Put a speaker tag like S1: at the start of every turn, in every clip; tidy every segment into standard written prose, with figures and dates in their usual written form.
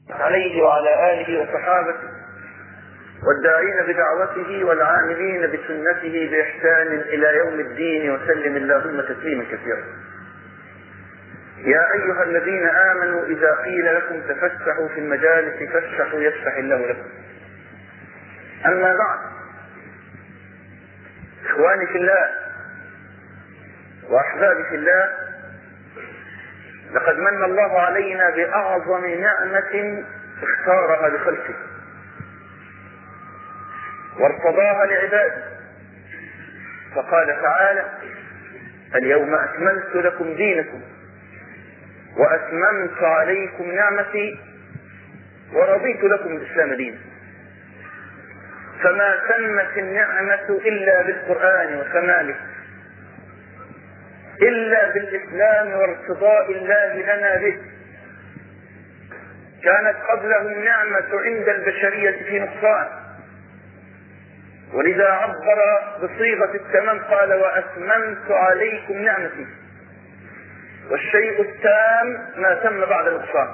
S1: عليه وعلى آله وصحابته والداعين بدعوته والعاملين بسنته بإحسان إلى يوم الدين، وسلم اللهم تسليما كثيرا. يا أيها الذين آمنوا إذا قيل لكم تفسحوا في المجالس فافسحوا يفسح الله لكم. أما بعد، إخواني في الله وأحبابي في الله، لقد من الله علينا بأعظم نعمة اختارها لخلقه وارتضاها لعباده، فقال تعالى: اليوم أكملت لكم دينكم وأتممت عليكم نعمتي ورضيت لكم الإسلام دينا. فما تمت النعمة إلا بالقرآن وكماله، إلا بالإسلام وارتضاء الله لنا به. كانت قبلهم نعمة عند البشرية في نقصان، ولذا عبر بصيغة التمام قال: وأتممت عليكم نعمتي. والشيء التام ما تم بعد النقصان،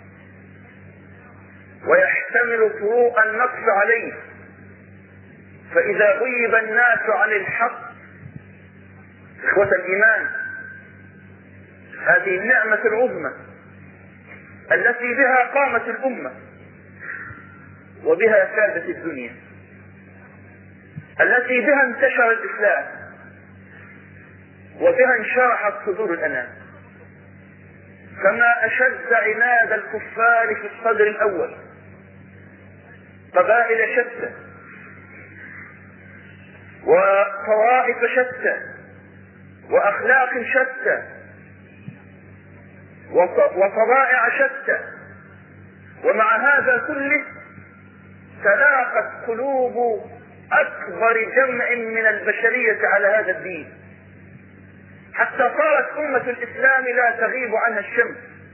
S1: ويحتمل فروق النقص عليه. فإذا غيب الناس عن الحق إخوة الإيمان، هذه النعمة العظمى التي بها قامت الأمة وبها سادت الدنيا، التي بها انتشر الإسلام وبها انشرحت صدور الأنام. فما أشد عناد الكفار في الصدر الأول، قبائل شتى وطوائف شتى وأخلاق شتى وطبائع شتى، ومع هذا كله تلاقت قلوب أكبر جمع من البشرية على هذا الدين، حتى صارت أمة الإسلام لا تغيب عنها الشمس.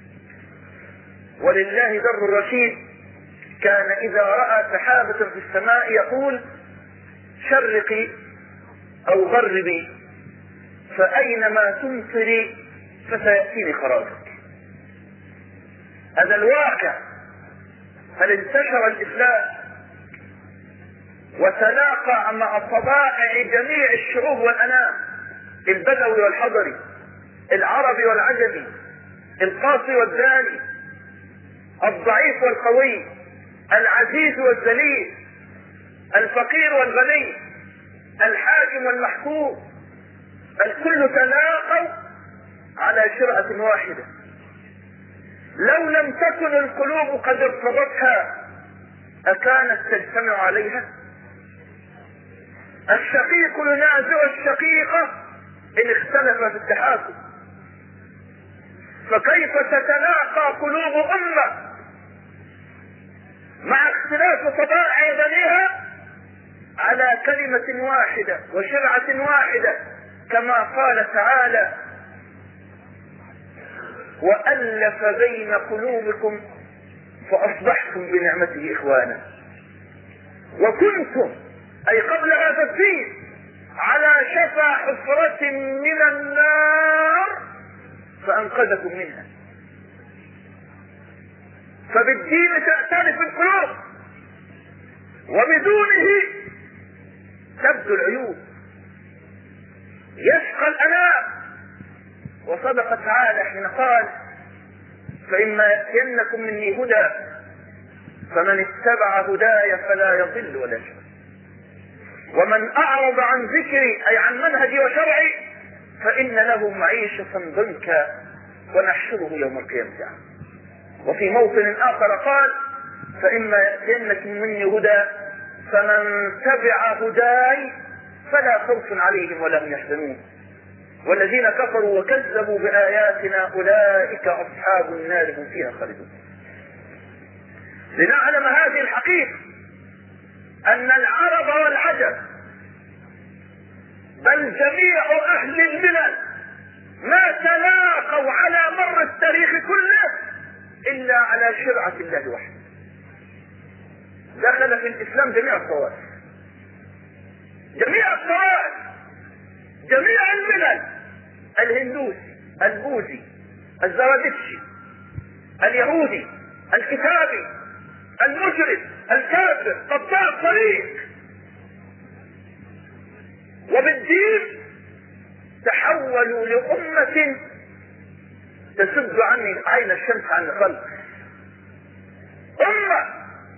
S1: ولله در الرشيد كان إذا رأى سحابة في السماء يقول: شرقي أو غربي فأينما تمطري فسيأتيني خراجك. هذا الواقع. هل انتشر الإسلام وتلاقى مع طبائع جميع الشعوب والأنام، البدوي والحضري، العربي والعجمي، القاصي والداني، الضعيف والقوي، العزيز والذليل، الفقير والغني، الحاكم والمحكوم، الكل تلاقوا على شرعة واحدة. لو لم تكن القلوب قد ارتبطها أكانت تجتمع عليها؟ الشقيق ينازع الشقيقة إن اختلف في التحاكم، فكيف تتلاقى قلوب أمة مع اختلاف طبائع بنيها على كلمة واحدة وشرعة واحدة، كما قال تعالى: وألف بين قلوبكم فأصبحتم بنعمته إخوانا وكنتم، أي قبل هذا الدين، على شفا حفرة من النار فأنقذكم منها. فبالدين تأتلف القلوب، وبدونه تبدو العيوب، يشقى الأنام. وصدق تعالى حين قال: فإما يأتينكم مني هدى فمن اتبع هداي فلا يضل ولا يشقى، ومن أعرض عن ذكري أي عن منهجي وشرعي فإن له معيشة ضنكا ونحشره يوم القيامة. وفي موطن آخر قال: فإما يأتينكم مني هدى فمن تبع هداي فلا خوف عليهم ولا هم يحزنون والذين كفروا وكذبوا بآياتنا أولئك أصحاب النار هم فيها خالدون. لنعلم هذه الحقيقة، أن العرب والعجم بل جميع أهل الملل ما تلاقوا على مر التاريخ كله إلا على شرعة الله وحده. دخل في الإسلام جميع الطوائف، جميع الطوائف، جميع الملل، الهندوسي، البوذي، الزرادشتي، اليهودي، الكتابي، المشرك، الكافر، قطاع الطريق. وبالدين تحولوا لأمة تسد عني عين الشمس عن الخلق، أمة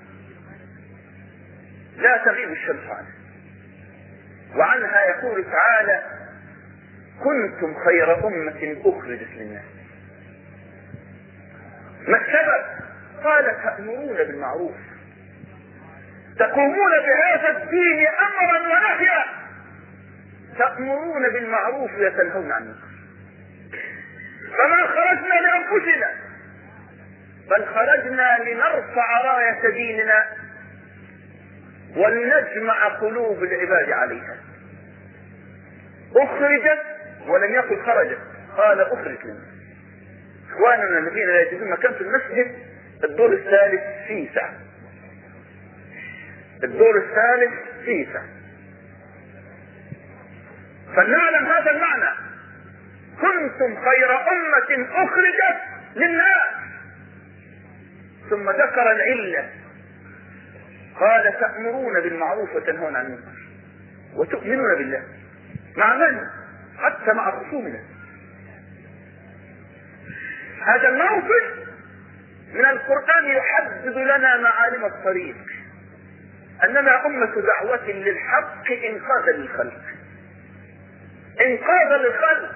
S1: لا تغيب الشمس عنها. وعنها يقول تعالى: كنتم خير أمة أخرجت للناس. ما السبب؟ قال: تأمرون بالمعروف، تقومون بهذا الدين أمرا ونهيا، تأمرون بالمعروف وتنهون عن المنكر. فما خرجنا لأنفسنا، بل خرجنا لنرفع راية ديننا ولنجمع قلوب العباد عليها. أخرجت ولم يقل خرجت، قال أخرجت لنا. إخواننا الذين لا يجدون مكان في المسجد، الدور الثالث فيه سعة، الدور الثالث فيه سعة. فلنعلم هذا المعنى: كنتم خير أمة أخرجت للناس. ثم ذكر العلة، قال: تأمرون بالمعروف وتنهون عن المنكر وتؤمنون بالله. مع من؟ حتى مع خصومنا. هذا الموقف من القرآن يحدد لنا معالم الطريق، أننا أمة دعوة للحق إنقاذا للخلق، إنقاذا للخلق.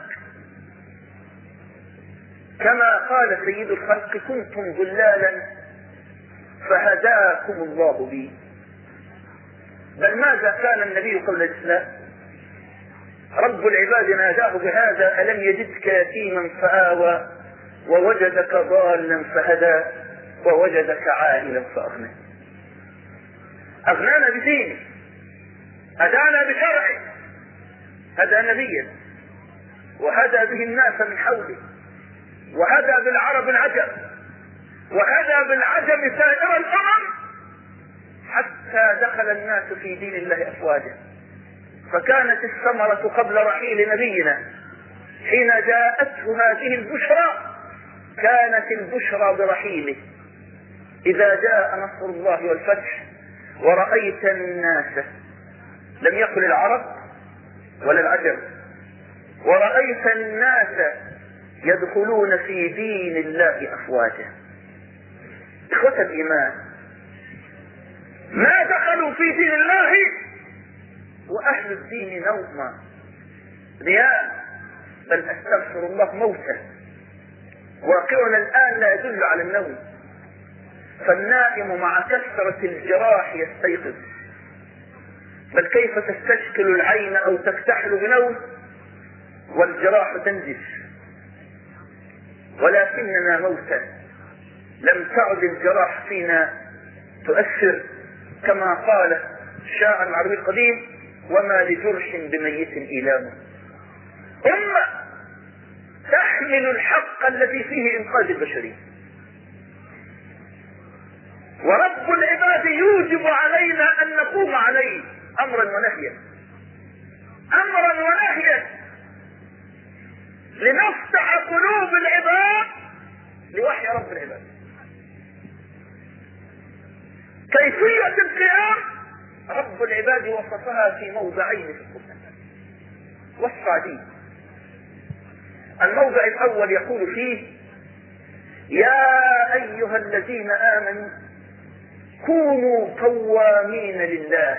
S1: كما قال سيد الخلق: كنتم ضلالا فهداكم الله بي. بل ماذا كان النبي قبل الإسلام؟ رب العباد ناداه بهذا: ألم يجدك يتيما فآوى ووجدك ضالا فهدى ووجدك عائلا فأغنى. أغنانا بدينه، هدانا بشرعه، هدى نبيا وهدى به الناس من حوله، وهدى بالعرب العجم، وهدى بالعجم سائر الأمم، حتى دخل الناس في دين الله أفواجا. فكانت الثمرة قبل رحيل نبينا حين جاءته هذه البشرى، كانت البشرى برحيله. إذا جاء نصر الله والفتح ورأيت الناس، لم يقل العرب ولا العجم، ورأيت الناس يدخلون في دين الله أفواجا. إخوة الإيمان، ما دخلوا في دين الله وأهل الدين نوما رياء، بل أستغفر الله موتا. واقعنا الآن لا يدل على النوم، فالنائم مع كثرة الجراح يستيقظ. بل كيف تستشكل العين أو تكتحل بنوم والجراح تنزف؟ ولكننا موتى، لم تعد الجراح فينا تؤثر. كما قال الشاعر العربي القديم: وما لجرح بميت إيلام. أمة تحمل الحق الذي فيه إنقاذ البشرية. ورب العباد يوجب علينا أن نقوم عليه أمرا ونهيا، أمرا ونهيا، لنفتح قلوب العباد لوحي رب العباد. كيفية القيام رب العباد وصفها في موضعين في القرآن والصعدين. الموضع الأول يقول فيه: يا أيها الذين آمنوا كونوا قوامين لله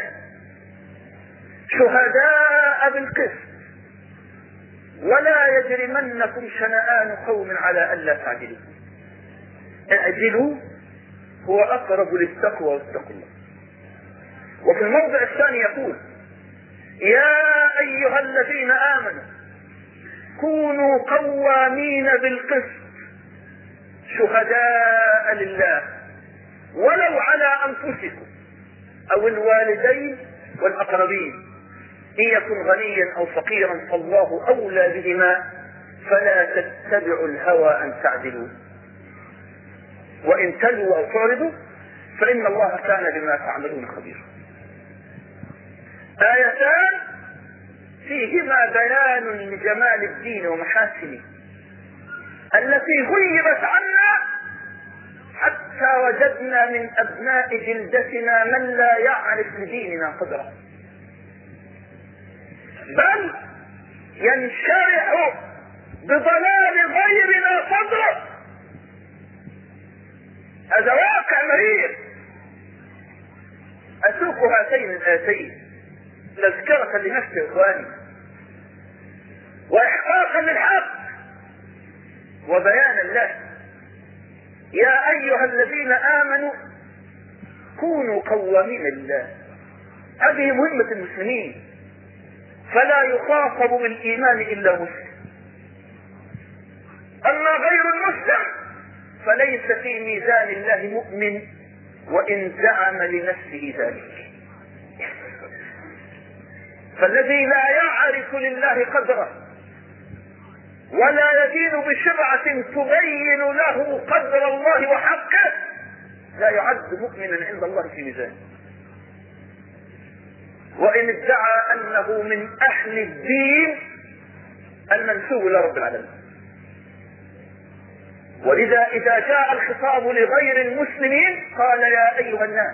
S1: شهداء بالقسط ولا يجرمنكم شنآن قوم على ألا تعدلوا اعدلوا هو أقرب للتقوى واتقوا الله. وفي الموضع الثاني يقول: يا أيها الذين آمنوا كونوا قوامين بالقسط شهداء لله ولو على أنفسكم أو الوالدين والأقربين، إن يكن غنيا أو فقيرا فالله أولى بهما فلا تتبعوا الهوى أن تعدلوا وإن تلوا أو تعرضوا فإن الله كان بما تعملون خبيرا. آيتان فيهما بيان لجمال الدين ومحاسنه التي غيبت عنا حتى حتى وجدنا من أبناء جلدتنا من لا يعرف لديننا قدرا، بل ينشرح بضلال غيرنا صدره. هذا واقع مرير. أسوق هاتين الآتين تذكرة لنفسي إخواني، وإحقاقا للحق وبيانا له. يا أيها الذين آمنوا كونوا قوامين لله. هذه مهمة المسلمين، فلا يخاطب بالإيمان إلا مسلم. أما غير المسلم فليس في ميزان الله مؤمن وإن زعم لنفسه ذلك. فالذي لا يعرف لله قدره ولا يدين بشرعة تبين له قدر الله وحقه لا يعد مؤمنا عند الله في ميزانه، وإن ادعى أنه من أهل الدين المنسوب إلى رب العالمين. ولذا إذا جاء الخطاب لغير المسلمين قال يا أيها الناس،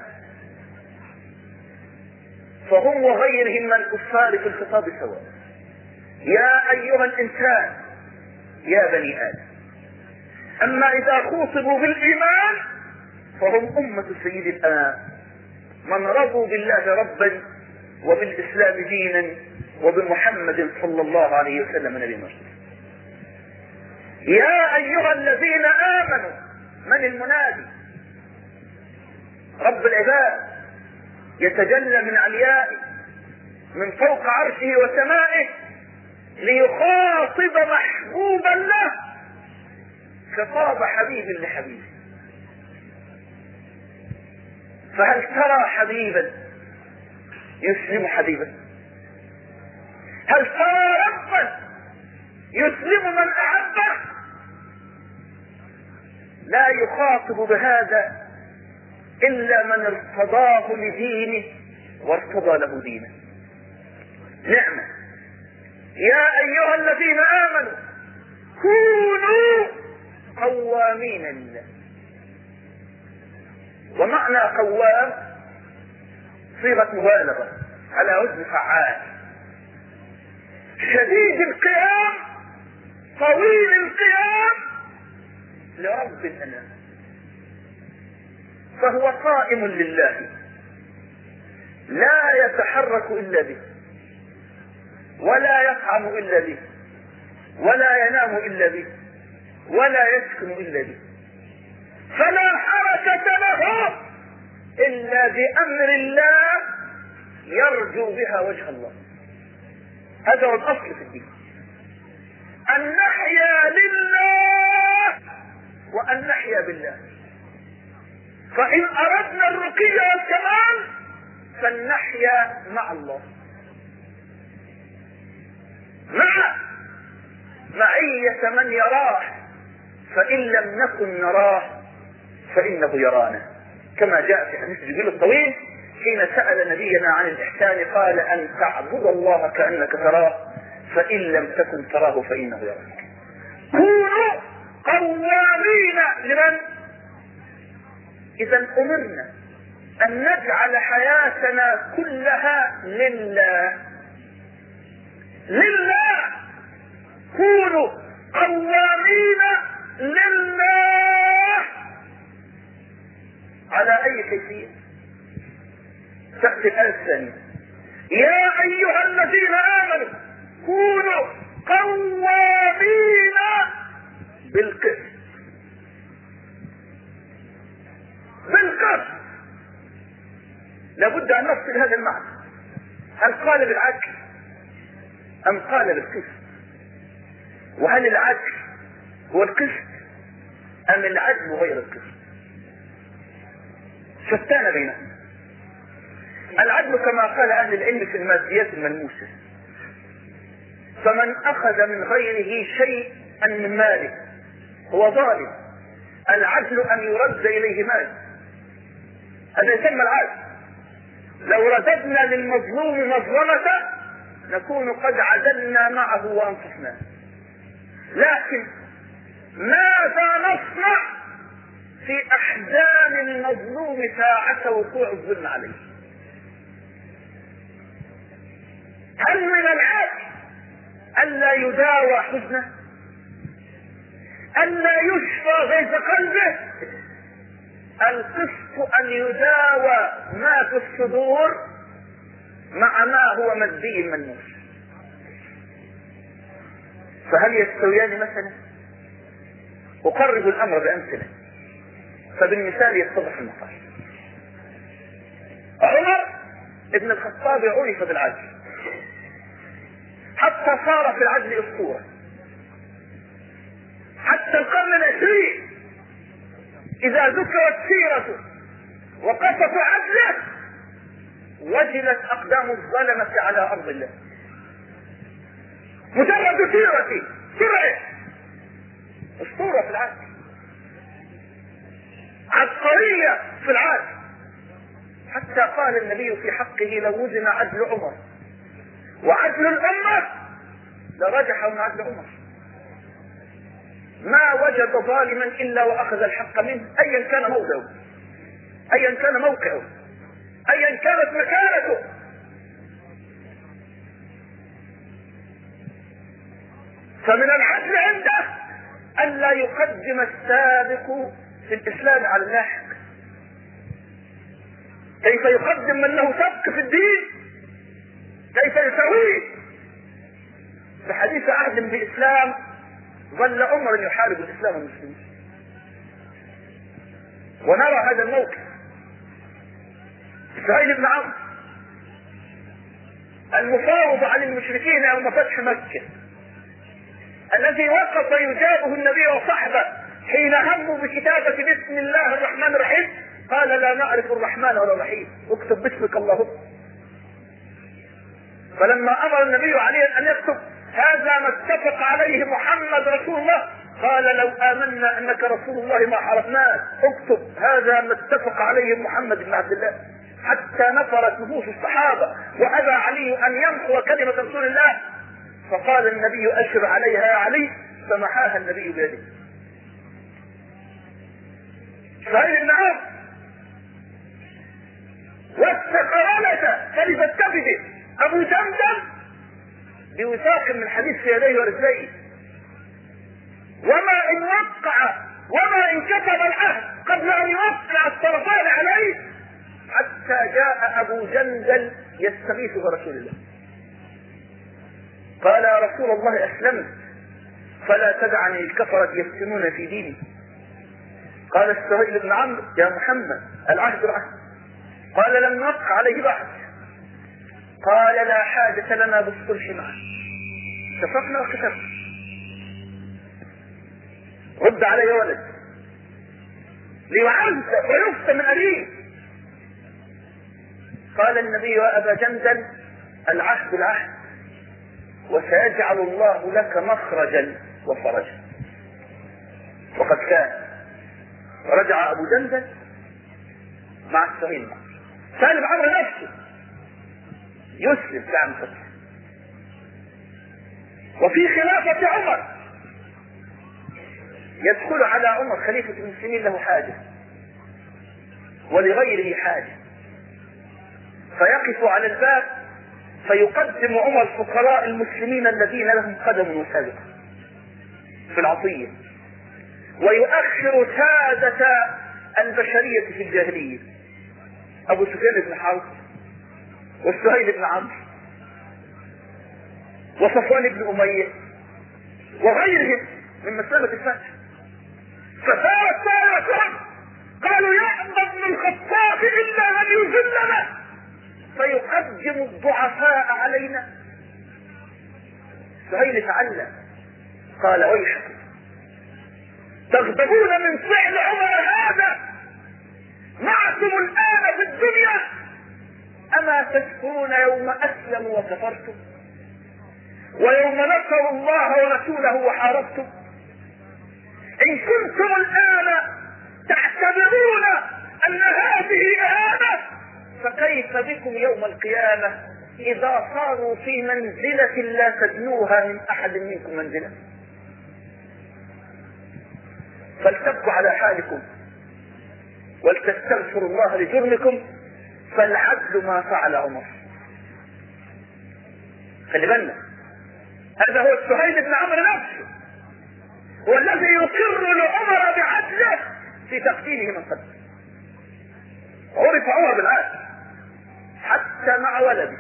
S1: فهم وغيرهم من الكفار في الخطاب سواء. يا أيها الإنسان، يا بني آدم. أما إذا خوطبوا بالإيمان فهم أمة سيد الأنام، من رضوا بالله ربا وبالإسلام دينا وبمحمد صلى الله عليه وسلم نبي مرسل. يا أيها الذين آمنوا، من المنادي؟ رب العباد يتجلى من عليائه من فوق عرشه وسمائه ليخاطب محبوبا له خطاب حبيب لحبيبه. فهل ترى حبيبا يسلم حبيبا؟ هل ترى ربا يسلم من أحبه؟ لا يخاطب بهذا إلا من ارتضاه لدينه وارتضى له دينه. نعمة. يا أيها الذين آمنوا كونوا قوامين لله. ومعنى قوام صيغة مبالغة على وزن فعال، شديد القيام طويل القيام لرب الأنام. فهو قائم لله لا يتحرك إلا به، ولا يطعم إلا به، ولا ينام إلا به، ولا يسكن إلا به. فلا حركة له إلا بأمر الله يرجو بها وجه الله. هذا هو الأصل في الدين، أن نحيا لله وأن نحيا بالله. فإن أردنا الرقي والكمال فلنحيا مع الله، مع معية من يراه، فإن لم نكن نراه فإنه يرانا، كما جاء في حديث جبريل الطويل حين سأل نبينا عن الإحسان قال أن تعبد الله كأنك تراه فإن لم تكن تراه فإنه يراك. كونوا قوامين لمن؟ إذا أمرنا أن نجعل حياتنا كلها لله. لله. كونوا قوامين لله. على أي كيفية؟ تأتي الآية الثانية: يا أيها الذين آمنوا كونوا قوامين بالقسط. بالقسط لابد أن نفصل هذا المعنى. هل قال بالعدل أم قال بالقسط؟ وهل العدل هو القسط أم العدل غير القسط؟ شتان بينهم. العدل كما قال أهل العلم في الماديات الملموسة، فمن أخذ من غيره شيئا من ماله هو ظالم. العدل أن يرد إليه مال، هذا يسمى العدل. لو رددنا للمظلوم مظلمته نكون قد عدلنا معه وأنصفناه. لكن ماذا نصنع في أحزاب المظلوم ساعة وقوع الظلم عليه. هل من العدل ألا يداوى حزنه؟ ألا يشفى غيظ قلبه؟ القسط أن يداوى ما في الصدور مع ما هو مادي ملموس. فهل يستويان مثلا؟ أقرب الأمر بأمثلة، فبالمثال يتضح المقال. عمر ابن الخطاب عرف بالعدل حتى صار في العدل أسطورة. حتى القرن العشرين إذا ذكرت سيرته وقصة عدله وجلت أقدام الظلمة على أرض الله. مجرد سيرته سرعة أسطورة في العدل، عبقرية في العدل. حتى قال النبي في حقه: لو وزن عدل عمر وعدل الأمة لرجح من عدل عمر. ما وجد ظالما إلا وأخذ الحق منه، أيا كان موضعه، أيا كان موقعه، أيا كانت مكانته. فمن العدل عنده ألا يقدم السابق في الإسلام على اللاحق. كيف يقدم من له سبق في الدين؟ كيف يسويه؟ في حديث عهد بإسلام ظل عمر يحارب الإسلام والمسلمين، ونرى هذا الموقف. سهيل بن عمرو المفاوض عن المشركين يوم فتح مكة، الذي وقف يجابه النبي وصحبه حين هموا بكتابة بسم الله الرحمن الرحيم، قال: لا نعرف الرحمن ولا الرحيم، اكتب باسمك اللهم. فلما امر النبي عليه ان يكتب: هذا ما اتفق عليه محمد رسول الله، قال: لو آمنا انك رسول الله ما حرفناك، اكتب: هذا ما اتفق عليه محمد بن عبد الله. حتى نفرت نفوس الصحابة وأبى علي أن يمحو كلمة رسول الله، فقال النبي: أشر عليها يا علي، فمحاها النبي بيده. سهيل بن عمرو واستقرالته فلتتفده أبو جندل بوثاق من حديث في يديه ورجليه، وما إن كتب العهد قبل أن يوقع الطرفان عليه، حتى جاء أبو جندل يستغيث برسول الله. قال: يا رسول الله أسلمت، فلا تدعني الكفرة يفتنون في ديني. قال سهيل بن عمرو: يا محمد العهد العهد. قال: لم نوقع عليه بعد. قال: لا حاجة لنا بالصلح معه، اتفقنا وكتبنا. رد علي يا ولد ليعز ويفتى من أبيه. قال النبي: يا أبا جندل العهد العهد، وسيجعل الله لك مخرجا وفرجا. وقد كان. ورجع أبو جندل مع السهيل. سهيل بن عمرو نفسه يسلم بعد الفتح. وفي خلافة عمر يدخل على عمر خليفة المسلمين له حاجة ولغيره حاجة، فيقف على الباب فيقدم عمر فقراء المسلمين الذين لهم قدم وسابقة في العطية، ويؤخر سادة البشرية في الجاهلية: أبو سفيان بن حرب، والسهيل بن عمرو، وصفوان بن أمية، وغيرهم من مسلمة الفتح. فصارت سائرتهم قالوا: يأبى ابن الخطاب إلا أن يذلنا فيقدم الضعفاء علينا. سهيل تعلم قال: ويحكم، تغضبون من فعل عمر هذا معكم الآن في الدنيا، أما تذكرون يوم أسلموا وكفرتم، ويوم نصروا الله ورسوله وحاربتم؟ إن كنتم الآن تعتبرون أن هذه إهانة، فكيف بكم يوم القيامة إذا صاروا في منزلة لا تدنوها من أحد منكم منزلة؟ فلتبقوا على حالكم ولتستغفروا الله لجرمكم فالعدل ما فعل عمر. خلي بالنا، هذا هو سهيل بن عمرو نفسه هو الذي يقر لعمر بعدله في تقديمه من قبل. عرف عمر بالعدل حتى مع ولده،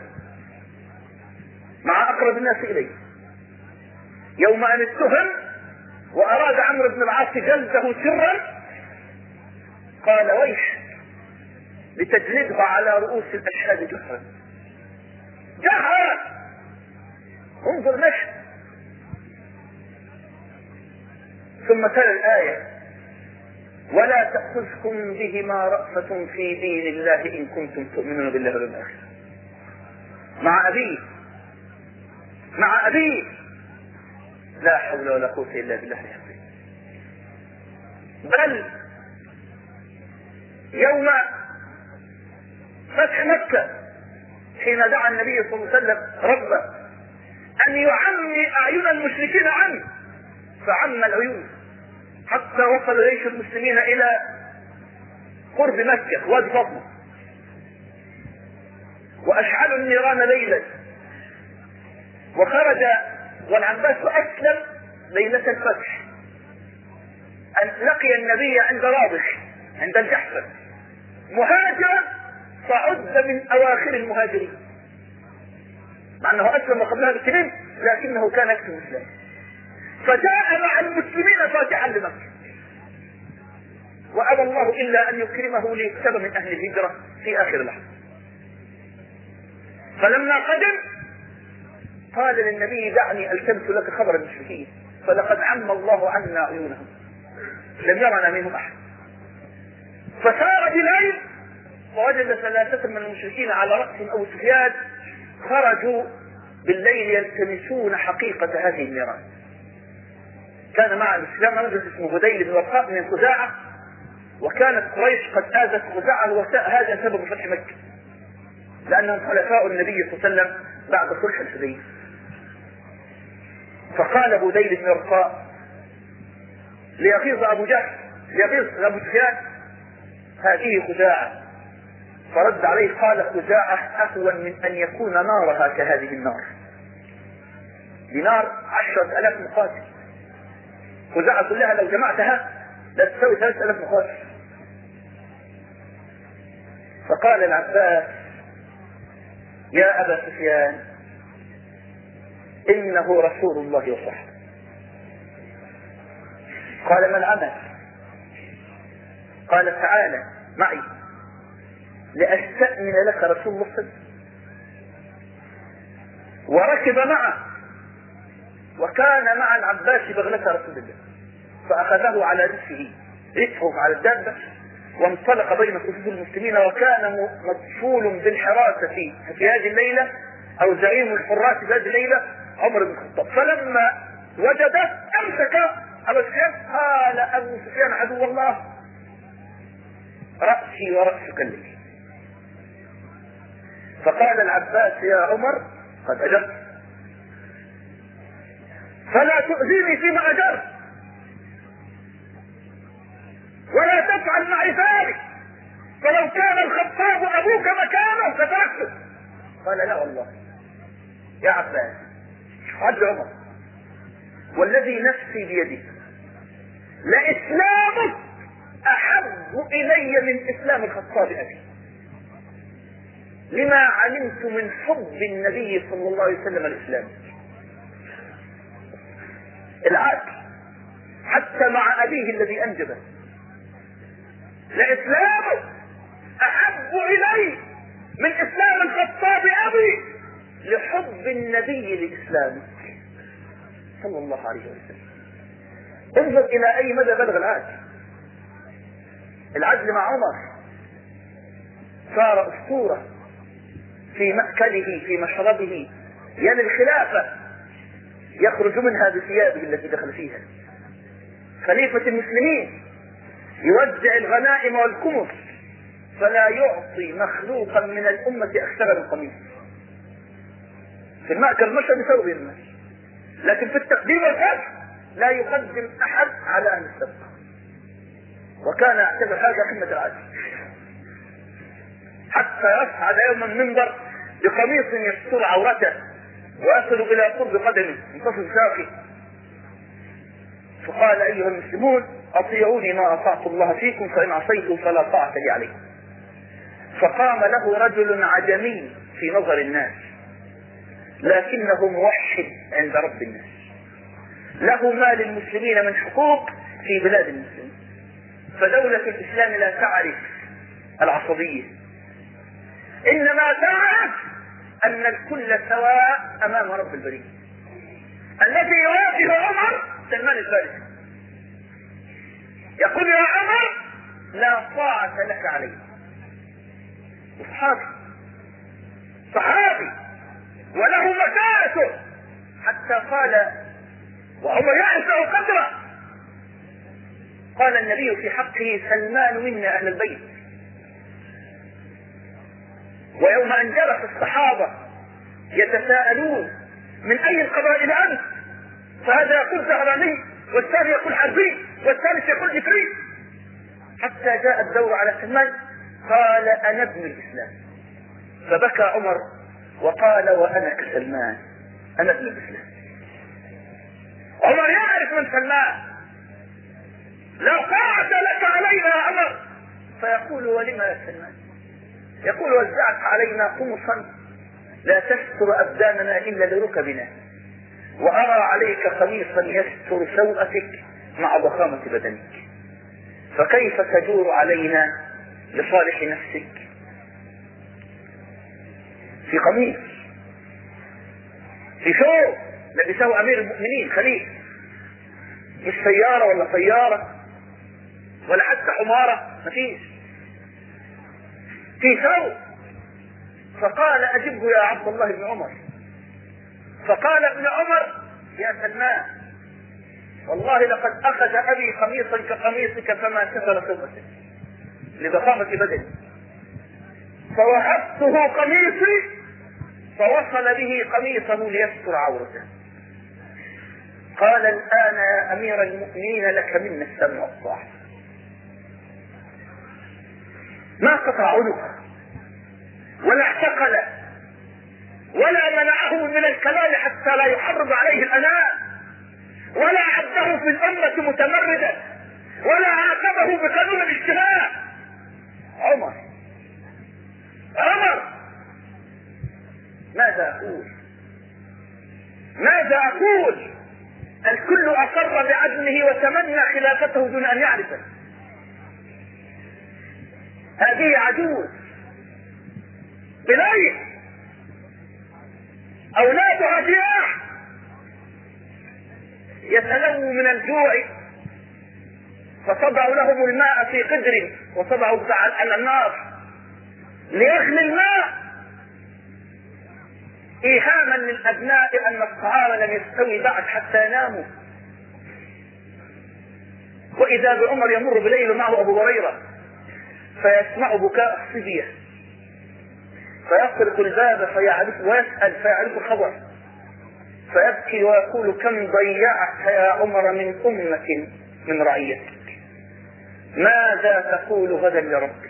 S1: مع اقرب الناس اليه. يوم ان اتهم واراد عمرو بن العاص جلده سرا قال ويح لتجلده على رؤوس الاشهاد جهرا. جهرا. انظر مشهد. ثم تلا الآية ولا تأخذكم بهما رأفة في دين الله إن كنتم تؤمنون بالله واليوم الآخر. مع أبيه لا حول ولا قوة إلا بالله العظيم. بل يوم فتح مكة حين دعا النبي صلى الله عليه وسلم ربه أن يعمي أعين المشركين عنه فعم العيون حتى وصل جيش المسلمين إلى قرب مكة وادي فاطمة وأشعلوا النيران ليلا وخرج والعباس أسلم ليلة الفتح أن لقي النبي عند رابح عند الجحفة مهاجرا فعد من أواخر المهاجرين مع أنه أسلم قبلها بسنين لكنه كان يكتب مسلم فجاء مع المسلمين فاتحا لمكة وأبى الله إلا أن يكرمه ليكتب من أهل الهجرة في آخر لحظة. فلما قدم قال للنبي دعني ألتمس لك خبر المشركين فلقد عم الله عنا عيونهم لم يرنا منهم أحد. فسار بليل فوجد ثلاثة من المشركين على رأس أبو سفيان خرجوا بالليل يلتمسون حقيقة هذه النيران. كان مع الإسلام رجل اسمه بديل بن ورقاء من خزاعة وكانت قريش قد آذت خزاعة وهذا سبب فتح مكة لأنهم خلفاء النبي صلى الله عليه وسلم بعد صلح الحديبية. فقال بديل بن ورقاء ليغيظ أبو سفيان هذه خزاعة. فرد عليه قال خزاعة أهون من أن يكون نارها كهذه النار. بنار 10,000 مقاتل. خزاعة كلها لو جمعتها لا تساوي 3,000 مقاتل. فقال العباس يا أبا سفيان إنه رسول الله وصحبه. قال ما العمل؟ قال تعالى معي لأستأمن لك رسول الله صلى الله عليه وسلم. وركب معه وكان مع العباس بغلة رسول الله فأخذه على رأسه على الدابة وانطلق بين صفوف المسلمين وكان مدفول بالحراسة في هذه الليلة أو زعيم الحراس في هذه الليلة عمر بن الخطاب. فلما وجده أمسك أبو سفيان قال أبو سفيان عدو الله رأسي ورأسك الليل. فقال العباس يا عمر قد أجرت فلا تؤذيني فيما أجرت ولا تفعل معي ذلك فلو كان الخطاب أبوك مكانه فتركته. قال لا والله يا عباس عبد عمر والذي نفسي بيده لإسلامك أحب إلي من إسلام الخطاب أبي لما علمت من حب النبي صلى الله عليه وسلم الإسلام. العدل حتى مع أبيه الذي أنجبه لإسلامه أحب إلي من إسلام الخطاب أبي لحب النبي لإسلامه صلى الله عليه وسلم. انظر إلى أي مدى بلغ العدل مع عمر صار أسطورة في مأكله في مشربه يلي الخلافة يخرج منها بثيابه التي دخل فيها. خليفة المسلمين يوزع الغنائم والكمس فلا يعطي مخلوقا من الأمة أكثر من قميص. في المأكل مش بيسوي الناس لكن في التقديم والكسب لا يقدم أحد على أهل السبق. وكان يعتبر هذا قمة العجز، حتى يصعد يوما المنبر بقميص يستر عورته ويصل إلى قرب قدمه منتصف ساقه، فقال أيها المسلمون أطيعوني ما أطعت الله فيكم، فإن عصيتم فلا طاعة لي عليكم. فقام له رجل عجمي في نظر الناس لكنه موحد عند رب الناس، له ما للمسلمين من حقوق في بلاد المسلمين، فدولة الإسلام لا تعرف العصبية، إنما تعرف أن الكل سواء أمام رب البرية. الذي يواجه عمر سلمان الفارسي يقول يا عمر لا طاعة لك علي. صحابي وله مكانته، حتى قال وعمر يعرف قدره، قال النبي في حقه سلمان منا أهل البيت. ويوم أن جلس الصحابة يتساءلون من أي القبائل أنت، فهذا يقول زهراني والثاني يقول حربي والثالث يقول ذكري، حتى جاء الدور على سلمان قال أنا ابن الإسلام. فبكى عمر وقال وأنا كسلمان أنا ابن الإسلام. عمر يعرف من سلمان، لا طاعة لك علينا يا عمر، فيقول ولما يا سلمان؟ يقول وزعت علينا قمصا لا تستر أبداننا إلا لركبنا، وأرى عليك قميصا يستر سوءتك مع ضخامة بدنك، فكيف تجور علينا لصالح نفسك في قميص في ثوب لبسه أمير المؤمنين خليفة، مش سيارة ولا طيارة ولا حتى حمارة، مفيش، في ثوب. فقال أجبه يا عبد الله بن عمر. فقال ابن عمر يا سلمان والله لقد أخذ أبي قميصا كقميصك فما ستر ثوبتك لضخامة بدني، فوهبته قميصي فوصل به قميصه ليستر عورته. قال الآن يا أمير المؤمنين لك منا السمع والطاعة. ما قطع عنقه ولا اعتقل ولا منعه من الكلام حتى لا يحرض عليه الأنام، ولا عده في الأمة متمردا، ولا عاقبه بقانون الاجتماع. عمر ماذا أقول؟ الكل أقر بعدمه وتمنى خلافته دون أن يعرفه. هذه عجوز بليل أولادها جياع يتلووا من الجوع، فصبعوا لهم الماء في قدر وصبعوا على النار ليغلي الماء، إيهاما للأبناء أن الطعام لم يستوي بعد حتى يناموا. وإذا بعمر يمر بليل معه أبو هريرة فيسمع بكاء الصبية، فيطرق الباب ويسأل فيعرف الخبر، فيبكي ويقول كم ضيعت يا عمر من أمة من رعيتك، ماذا تقول غدا لربك؟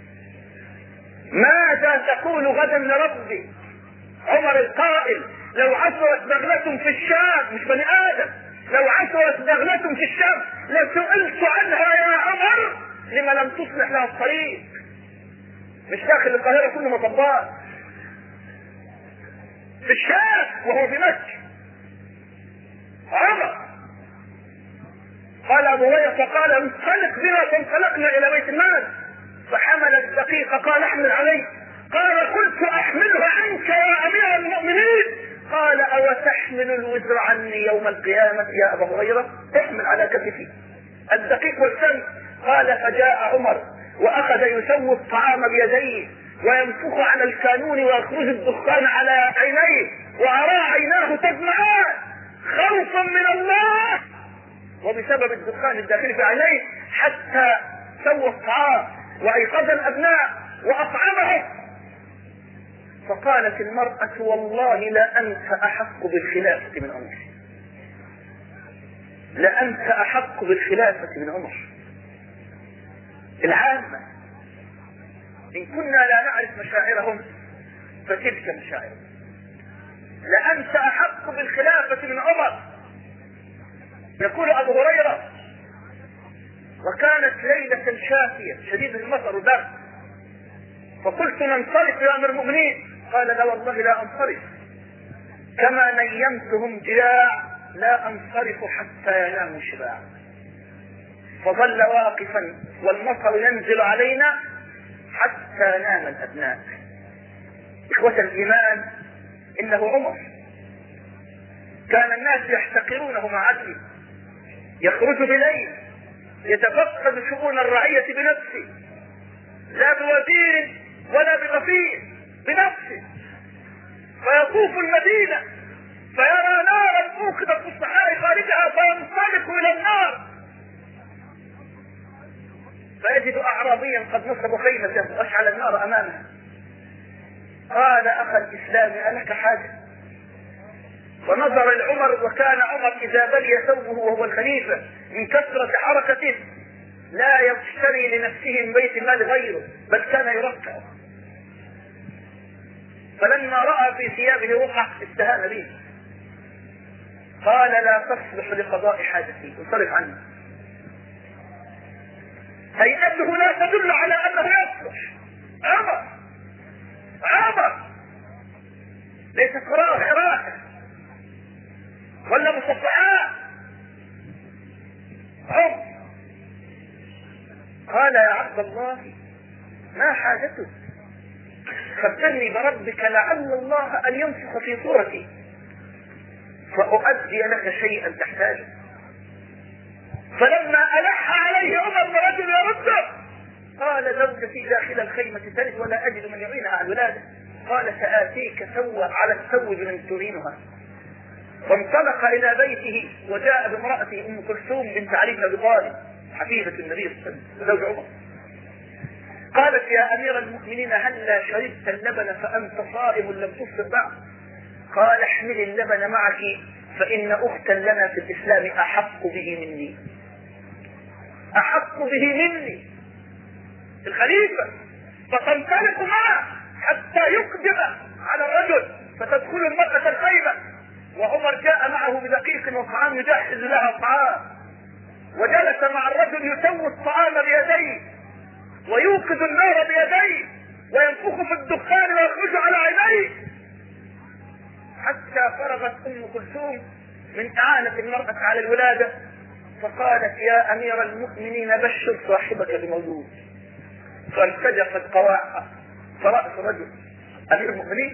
S1: ماذا تقول غدا لربك؟ عمر القائل لو عثرت بغلة في الشام، مش بني آدم، لو عثرت بغلة في الشام لسئلت عنها يا عمر لما لم تصلح لها الطريق. مش داخل القاهرة كله مطبات، في الشام وهو في مكة. عمر قال أبو هريرة فقال انطلق بنا، فانطلقنا إلى بيت المال فحمل الدقيق، قال احمل عليه، قال قلت أحمله عنك يا أمير المؤمنين، قال أو تحمل الوزر عني يوم القيامة يا أبا هريرة؟ احمل على كتفي الدقيق والسم. قال فجاء عمر وأخذ يسوي الطعام بيديه وينفخ على الكانون ويخرج الدخان على عينيه وأرى عيناه تدمعان خوفا من الله وبسبب الدخان الداخلي في عينيه، حتى سوى الطعام وأيقظ الأبناء وأطعمهم. فقالت المرأة والله لا أنت أحق بالخلافة من عمر، لا أنت أحق بالخلافة من عمر. العامة. إن كنا لا نعرف مشاعرهم فتلك مشاعرهم. لأنت أحق بالخلافة من عمر. يقول أبو هريرة: وكانت ليلة شافية شديد المطر وبرد، فقلت: ننصرف يا أمير المؤمنين؟ قال: لا والله لا أنصرف، كما نيمتهم جياع لا أنصرف حتى يناموا شباع. فظل واقفا والمطر ينزل علينا حتى نام الأبناء. إخوة الإيمان، إنه عمر كان الناس يحتقرونه مع عدله، يخرج بليل يتفقد شؤون الرعية بنفسه، لا بوزير ولا بغفير، بنفسه، فيطوف المدينة فيرى نارا موقدة في الصحراء خارجها فينطلق إلى النار، فيجد أعرابيا قد نصب خيمته وأشعل النار أمامه. قال: أخا الإسلام ألك حاجة؟ ونظر لعمر، وكان عمر إذا بلي ثوبه وهو الخليفة من كثرة حركته لا يشتري لنفسه من بيت المال غيره، بل كان يركع. فلما رأى في ثيابه رقع استهان به، قال: لا تصلح لقضاء حاجتي، انصرف عني. هيئته لا تدل على أنه يصلح. عمر ليس خرافة ولا مصطفحات. عمر قال: يا عبد الله ما حاجتك؟ خبرني بربك لعل الله أن ينفخ في صورتي فأؤدي لك شيئا تحتاجه. فلما ألح عليه عمر ورجل يرده قال: زوجتي داخل الخيمة تلد ولا أجد من يعينها على الولادة. قال: سآتيك على الثوب من ترينها. فانطلق إلى بيته وجاء بامرأته أم كلثوم بنت علي بن أبي طالب حفيدة النبي صلى الله عليه وسلم زوج عمر. قالت: يا أمير المؤمنين هلا شربت اللبن فأنت صائم لم تفطر بعد؟ قال: احمل اللبن معك فإن أختا لنا في الإسلام أحق به مني. أحق به مني الخليفة. فتنطلق معه حتى يقدم على الرجل فتدخل المرأة الخيمة، وعمر جاء معه بدقيق وطعام يجهز لها طعام، وجلس مع الرجل يسوي الطعام بيديه ويوقد النار بيديه وينفخ في الدخان ويخرج على عينيه، حتى فرغت أم كلثوم من إعانة المرأة على الولادة، فقالت: يا أمير المؤمنين بشر صاحبك بمولود. فارتجفت قواعد فرأس رجل أمير المؤمنين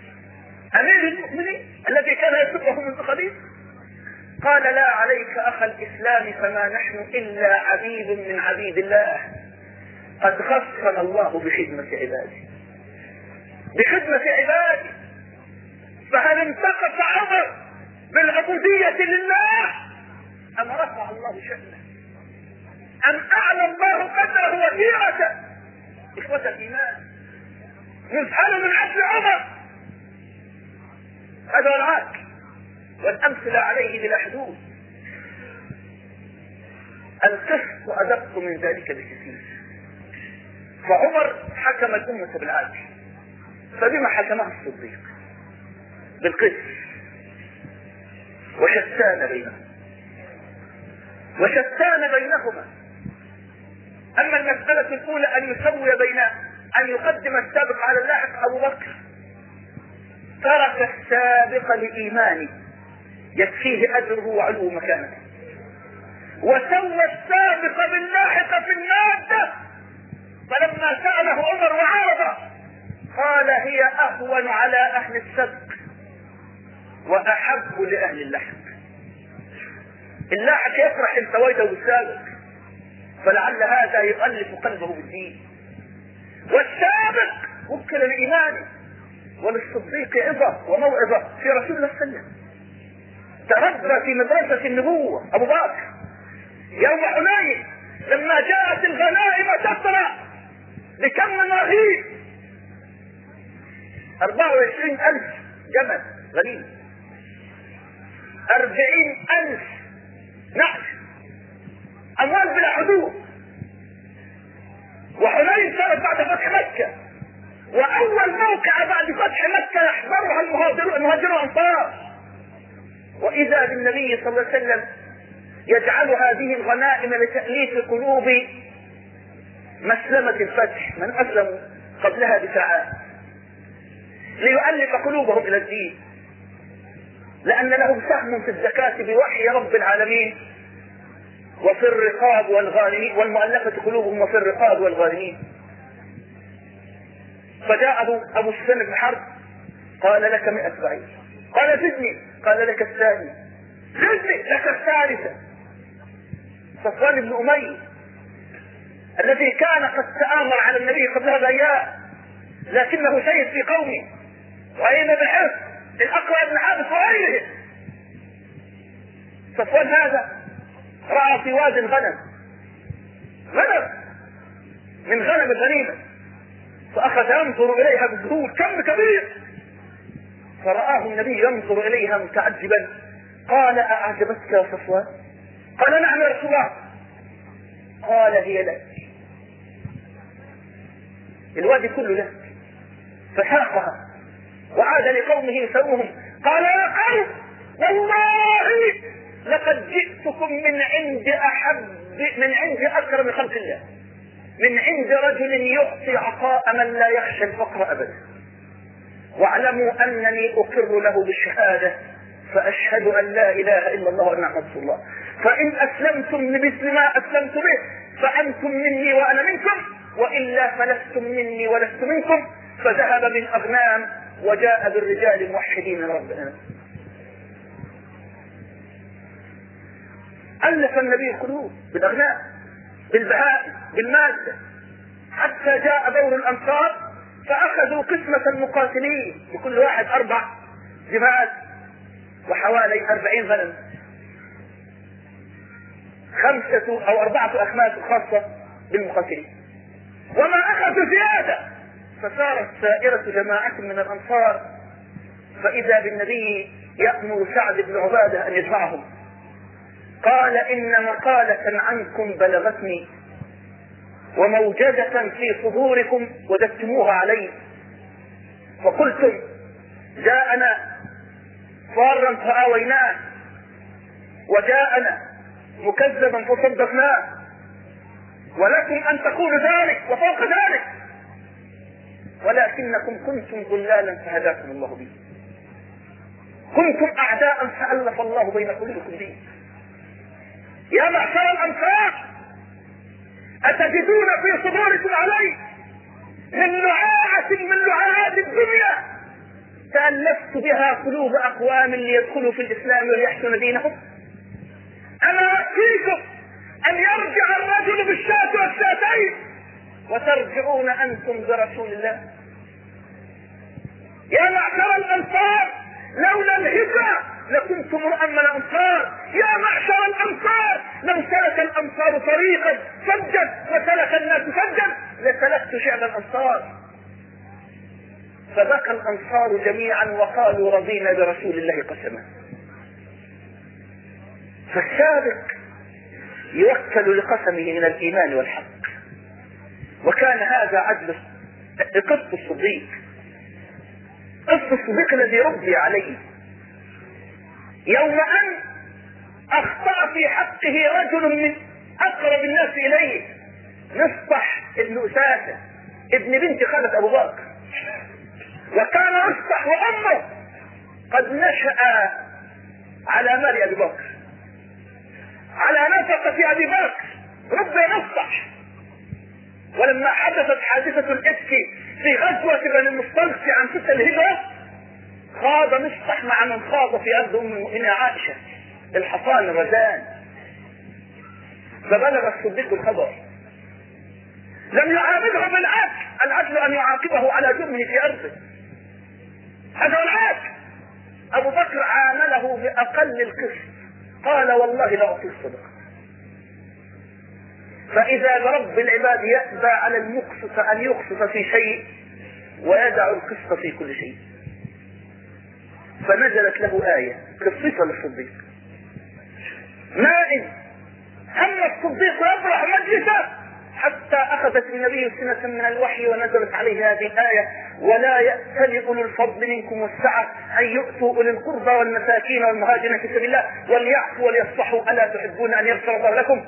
S1: الذي كان يسبه من قبيل. قال: لا عليك أخ الإسلام، فما نحن إلا عبيد من عبيد الله، قد خصنا الله بخدمة عباده. فهل انتقص عمر بالعبودية لله أم رفع الله شأنه أم أعلى الله قدره وسيرته؟ إخوة الإيمان، نزحل من عدل عمر، هذا العاك، والأمثلة عليه بلا حدود. القسط أدق من ذلك بكثير. فعمر حكم الأمة بالعدل، فبما حكمها الصديق؟ بالقسط. وشتان بينهما. أما المسألة الأولى أن يسوي أن يقدم السابق على اللاحق، أبو بكر ترك السابق لإيمانه يكفيه أجره وعلو مكانته، وسوى السابق باللاحق في المادة. فلما سأله عمر وعارضه قال: هي أهون على أهل السبق وأحب لأهل اللحق. اللاحق يفرح إن سويته بالسابق، فلعل هذا يؤلف قلبه بالدين. والسابق وكل الإيمان، وللصديق عظة وموعظة في رسول الله صلى الله عليه وسلم. تربى في مدرسة النبوة أبو بكر. يوم حنين لما جاءت الغنائم تسرى بكم من رهيب، 24,000 جمل غنيم، 40,000 نعش، أموال بلا حدود. مكة، وأول موقع بعد فتح مكة يحضرها المهاجرون الأنصار، وإذا بالنبي صلى الله عليه وسلم يجعل هذه الغنائم لتأليف قلوب مسلمة الفتح من أسلموا قبلها بساعات، ليؤلف قلوبهم إلى الدين، لأن لهم سهم في الزكاة بوحي رب العالمين، وفي الرقاب والغارمين، والمؤلفة قلوبهم وفي الرقاب والغارمين. فجاء أبو سفيان بن حرب قال لك 100 بعير، قال زدني، قال لك الثاني، زدني، لك الثالثة. صفوان بن أمية الذي كان قد تآمر على النبي قبلها بأيام، لكنه سيد في قومه، وأين بحث الأقرع بن حابس وغيره. صفوان هذا رأى في واد غنم من غنم الغنيمة، فأخذ ينظر إليها بذهول، كم كبير، فرآه النبي ينظر إليها متعجبا، قال أعجبتك يا صفوان؟ قال نعم يا رسول الله. قال هي لك، الوادي كله لك. فساقها وعاد لقومه يسألهم، قال يا قوم والله لقد جئتكم من عند أكرم خلق الله، من عند رجل يعطي عطاء من لا يخشى الفقر أبدا، واعلموا أنني أقر له بالشهادة، فأشهد أن لا إله إلا الله وأن محمد رسول الله، فإن أسلمتم بمثل ما أسلمت به فأنتم مني وأنا منكم، وإلا فلستم مني ولست منكم. فذهب بالأغنام وجاء بالرجال الموحدين ربنا. ألف النبي القلوب بالأغنام، بالبهائم، بالمادة، حتى جاء دور الأنصار فأخذوا قسمة المقاتلين، لكل واحد 4 جمال وحوالي 40 غنم، 5 أو 4 أخماس خاصة بالمقاتلين، وما أخذوا زيادة. فصارت سائرة جماعة من الأنصار، فإذا بالنبي يأمر سعد بن عبادة أن يدفعهم. قال إن مقالة عنكم بلغتني وموجدة في صدوركم وجدتموها علي، فقلتم جاءنا فارا فآويناه، وجاءنا مكذبا فصدقناه، ولكم أن تقولوا ذلك وفوق ذلك، ولكنكم كنتم ضلالا فهداكم الله به، كنتم أعداء فألف الله بين قلوبكم به. يا معشر الأنصار أتجدون في صدوركم علي من لعاعات الدنيا تألفت بها قلوب أقوام ليدخلوا في الإسلام وليحسن دينهم؟ أنا أكفيكم أن يرجع الرجل بالشاة والشاتين وترجعون أنتم برسول الله. يا معشر الأنصار لولا الهجرة لكنتم امرأ من الأنصار. يا معشر الأنصار لو سلك الأنصار طريقا سجد وسلك الناس سجد لسلكت شعب الأنصار. فبكى الأنصار جميعا وقالوا رضينا برسول الله قسما. فالسابق يوكل لقسمه من الإيمان والحق، وكان هذا عدل قسط الصديق، قسط الصديق الذي ربي عليه. يوم أن أخطأ في حقه رجل من أقرب الناس إليه، مصطح ابن أساسة ابن بنت خالة أبو بكر، وكان مصطح وأمه قد نشأ على مال أبي بكر، على نفقة أبي بكر، ربي مصطح. ولما حدثت حادثة الإفك في غزوة بني المصطلق عن 6 الهجرة، خاض مصطح مع من خاض في أرض أم المؤمنين عائشة الحصان الرزان، فبلغ الصديق الخبر. لم يعامله بالعدل، العدل أن يعاقبه على جرمه في أرضه، هذا العدل. أبو بكر عامله بأقل القسط، قال والله لا أعطي الصدقة. فإذا برب العباد يأبى على المقسط أن يقسط في شيء ويدع القسط في كل شيء، فنزلت له آية قصة للصديق. ما إن هم الصديق يفرح مجلسه حتى أخذ أخذت النبي سنة من الوحي ونزلت عليه هذه الآية: ولا يأتل أولو الفضل منكم والسعة أن يؤتوا أولي القربى والمساكين والمهاجرين في سبيل الله وليعفوا وليصفحوا ألا تحبون أن يغفر الله لكم؟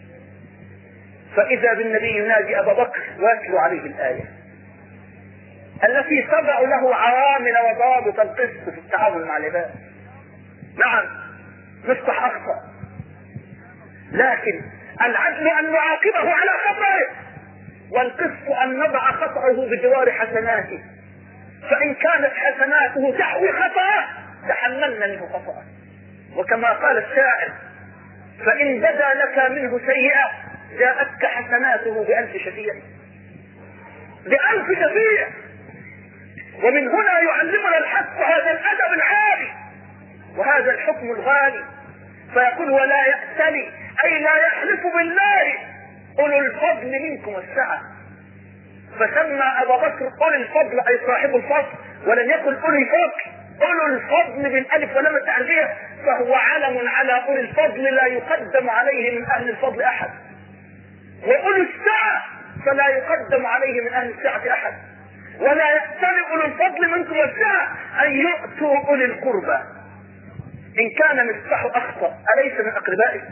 S1: فإذا بالنبي ينادي أبا بكر ويتلو عليه الآية التي تضع له عوامل وضابط القسط في التعامل مع العباد. نعم، مصطح أخطأ، لكن العدل أن نعاقبه على خطأه، والقسط أن نضع خطأه بجوار حسناته، فإن كانت حسناته تحوي خطأه تحملنا منه خطأه. وكما قال الشاعر: فإن بدا لك منه سيئة جاءتك حسناته بألف شفيع. بألف شفيع. ومن هنا يعلمنا الحق هذا الأدب العالي وهذا الحكم الغالي، فيقول: ولا يأتلي أي لا يحلف بالله أولو الفضل منكم والسعة. فسمى أبا بكر أولي الفضل أي صاحب الفضل، ولم يقل أولي الفضل. أولو الفضل بالألف ولم التعريفية، فهو علم على أولي الفضل لا يقدم عليه من أهل الفضل أحد، وأولي السعة فلا يقدم عليه من أهل السعة أحد. ولا يأتل أولو الفضل منكم والسعة أن يؤتوا أولي القربى. إن كان مصطح أخطأ أليس من أقربائك؟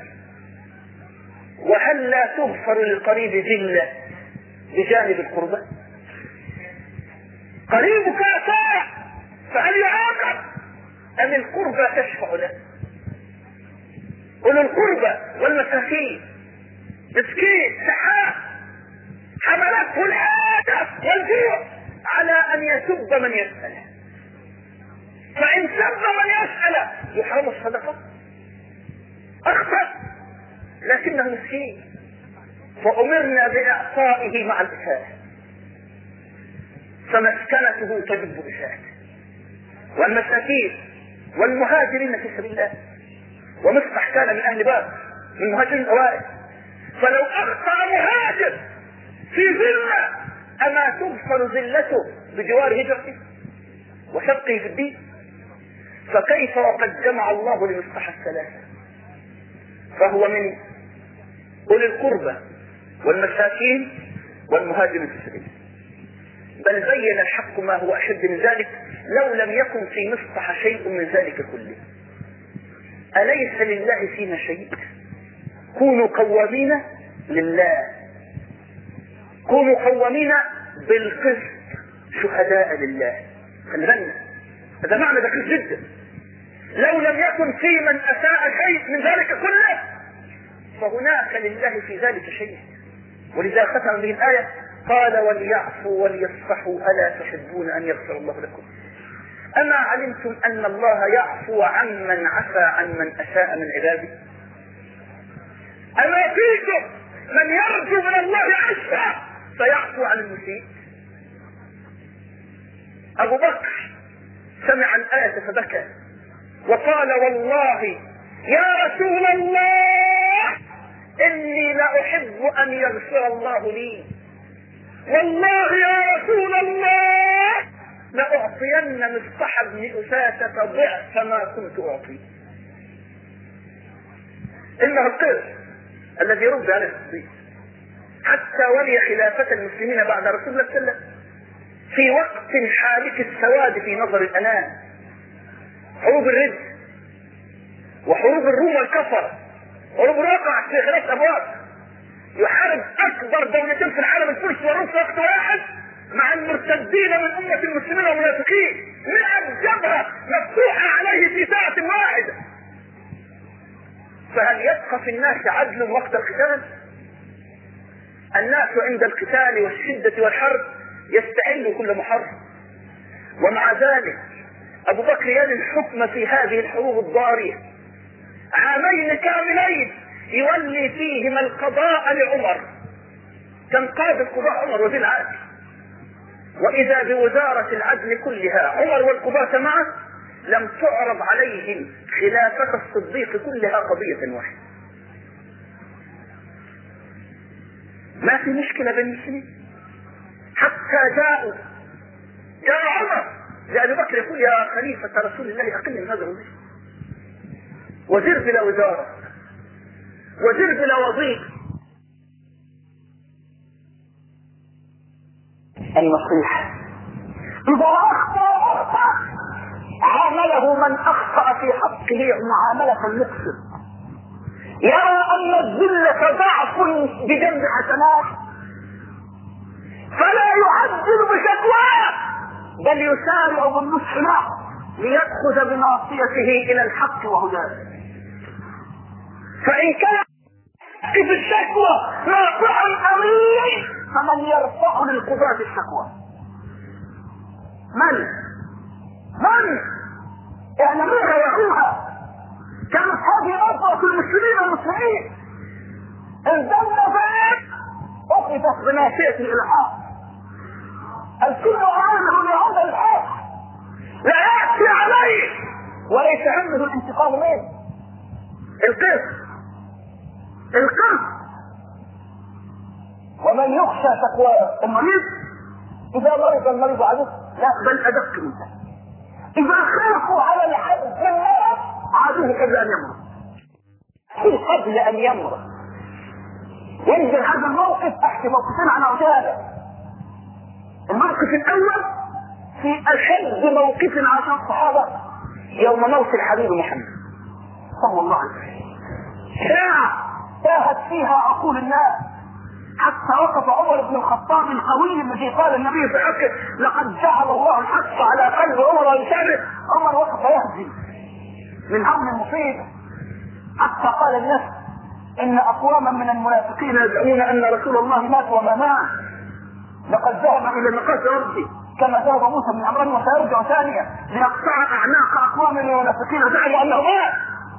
S1: وهل لا تغفر للقريب ذلة بجانب القربى؟ قريبك أساء فهل يعاقب أم القربى تشفع له؟ أولو القربى والمساكين، مسكين سحاب حملته الحاجة والجوع على أن يسب من يسأله، فإن سب من يسأله يحرم الصدقة. أخطأ لكنه مسكين فأمرنا بإعطائه مع الإساءة، فمسكنته تجب إساءته. والمساكين والمهاجرين في سبيل الله، ومصطح كان من أهل باب من المهاجرين الأوائل، فلو أخطأ مهاجر في ذلة أما تغفر ذلته بجوار هجرته وشقه في الدين؟ فكيف وقد جمع الله لمصطح الثلاثة، فهو من أولي القربى والمساكين والمهاجرين في سبيل الله. بل بين الحق ما هو أشد من ذلك: لو لم يكن في مصطح شيء من ذلك كله أليس لله فينا شيء؟ كونوا قوامين لله، كونوا قوامين بالقسط شهداء لله. خلي بالنا، هذا معنى دقيق جدا. لو لم يكن في من أساء شيء من ذلك كله فهناك لله في ذلك شيء. ولذا ختم به الآية: قال: وليعفوا وليصفحوا ألا تحبون أن يغفر الله لكم؟ أما علمتم أن الله يعفو عمن عفى عن من أساء من عباده؟ أما فيكم من يرجو من الله عفا فيعفو عن المسيء؟ أبو بكر سمع الآية فبكى وقال: والله يا رسول الله إني لأحب أن يغفر الله لي، والله يا رسول الله لأعطين مصطح بن أساسة ضعف ما كنت أعطي. إنه القرش الذي رد على الصديق حتى ولي خلافة المسلمين بعد رسول الله صلى الله عليه وسلم في وقت حالك السواد في نظر الأنام، حروب الرد وحروب الروم والكفر، حروب الواقع في 3 أبواب، يحارب أكبر دولتين في العالم الفرس والروس وقت واحد مع المرتدين من أمة المسلمين والمنافقين، 100 جبهة مفتوحة عليه في ساعة واحدة. فهل يبقى في الناس عدل وقت القتال؟ الناس عند القتال والشدة والحرب يستعل كل محرم، ومع ذلك أبو بكر يلي الحكم في هذه الحروب الضارية 2 عام كاملين يولي فيهما القضاء لعمر، كان قاضي القضاء عمر وزير العدل، وإذا بوزارة العدل كلها عمر والقضاة معه لم تعرض عليهم خلافة الصديق كلها قضية واحدة. ما في مشكلة بين المسلمين حتى جاء عمر لأبي بكر يقول: يا خليفة رسول الله أقل من هذا الوزير، وزير بلا وزارة، وزير بلا وظيفة،
S2: النصيحة. إذا أخطأ عامله من أخطأ في حقه معاملة المقصد، يرى أن الذلة ضعف بجنب حسنات فلا يعجل بشكواه، بل يسارع بالنصح له ليأخذ بناصيته إلى الحق وهداه. فإن كان في الشكوى ناصحا أمين فمن يرفع للقضاة الشكوى؟ من اعلموها وعوها. كانت هذه نظرة المسلمين المسلمين، الذل ذات أخذت بناصية الإلحاق، الكل عامل لهذا الحق لا يأتي عليه وليس همه الانتقام منه. القسط ومن يخشى شكوى المريض إذا مرض المريض عليه، لا بل أدق منه. إذا خافوا على العبد من مرض عادوه قبل أن يمرض. ينزل هذا الموقف تحت موقفين على عجالة. الموقف الأول في أشد موقف عاشر الصحابة يوم موت الحبيب محمد صلى الله عليه وسلم، ساعة تاهت فيها عقول الناس حتى وقف عمر بن الخطاب القوي الذي قال النبي في حقه لقد جعل الله الحق على قلب عمر ويسره. عمر وقف يهزم من هول المصيبة حتى قال الناس إن أقواما من المنافقين يزعمون أن رسول الله مات وما مات، لقد ذهب إلى مقاس ربي كما ذهب موسى بن عمران وسيرجع ثانية ليقطع أعناق أقوام من المنافقين زعموا أنه مات.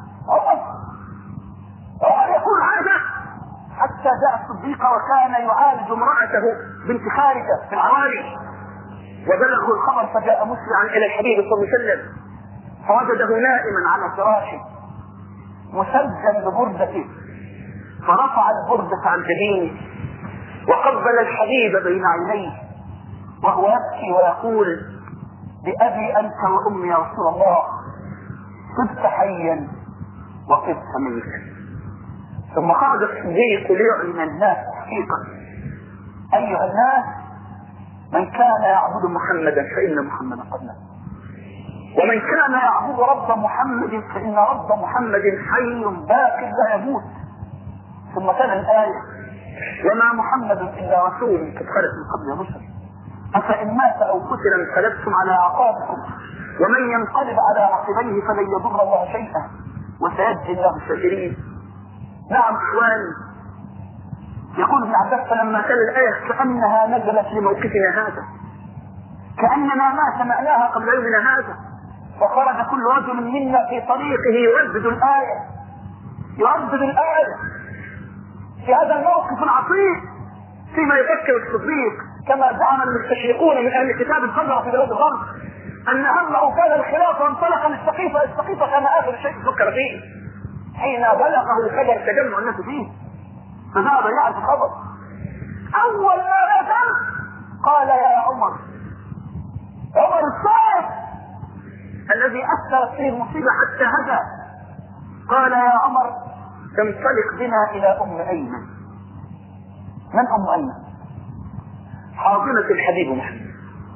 S2: يقول هذا حتى جاء الصديق وكان يعالج امرأته بنت خارجة في العوالي، وبلغه الخبر فجاء مسرعا إلى الحبيب صلى الله عليه وسلم فوجده نائما على فراشه مسجل ببردته، فرفع البردة عن جبينه وقبل الحبيب بين عينيه وهو يبكي ويقول بأبي أنت وأمي يا رسول الله، كنت حيا وكنت ميتا. ثم خرج الصديق ليعلن الناس حقيقة: أيها الناس، من كان يعبد محمدا فإن محمدا قد مات، ومن كان يعبد رب محمد فإن رب محمد حي باق لا يموت. ثم كان الآية: وما محمد إلا رسول قد خلت من قبل الرسل أفإن مات أو قتل انقلبتم على أعقابكم ومن ينقلب على عقبيه فلن يضر الله شيئا وسيجزي الله الشاكرين. نعم إخواني، يقول ابن عباس فلما تلا الآية كأنها نزلت لموقفنا هذا، كأننا ما سمعناها قبل يومنا هذا، وخرج كل رجل منا في طريقه يردد الآية في هذا الموقف العصيب فيما يفكر الصديق كما زعم المستشرقون من أهل الكتاب الفجر في بلاد الغرب أن همه كان الخلاف وانطلق للسقيفة كان آخر شيء فكر فيه. حين بلغه الخبر تجمع الناس فيه فذهب يعرف الخبر. أول ما نزل قال يا عمر الصالح الذي أثرت فيه المصيبة حتى هدى، قال يا عمر تنطلق بنا إلى أم أيمن. من أم أيمن؟ حاضنة الحبيب محمد،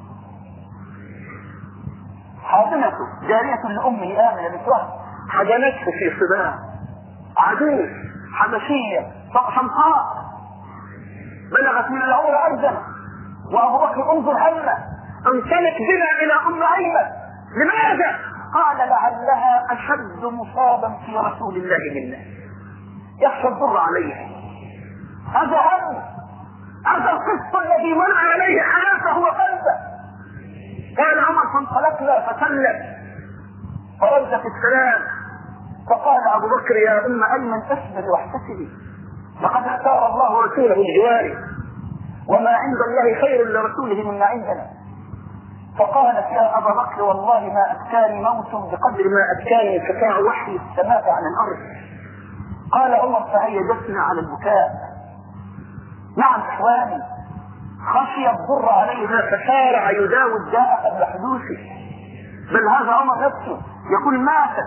S2: حاضنته جارية لأمه آمنة بنت حضنته في صباح عدو حبشية شمقاء بلغت من العمر أرجل، وأبو بكر انظر همه انطلق بنا إلى أم أيمن. لماذا؟ قال لعلها أشد مصابا في رسول الله منا، يخشى الضر عليه، هذا هم، هذا القسط الذي منع عليه حياته وقلبه. قال عمر فانطلقنا فسلم فردت السلام، فقال أبو بكر يا أم أيمن اصبري واحتسبي، لقد اختار الله رسوله الجواري وما عند الله خير لرسوله مما عندنا. فقالت يا أبا بكر والله ما أبكاني موت بقدر ما أبكاني انقطاع وحي السماء عن الأرض. قال عمر فهيجتنا على البكاء. نعم إخواني، خشي الضر عليها فسارع يداوي الداء قبل حدوثه، بل هذا عمر نفسه يقول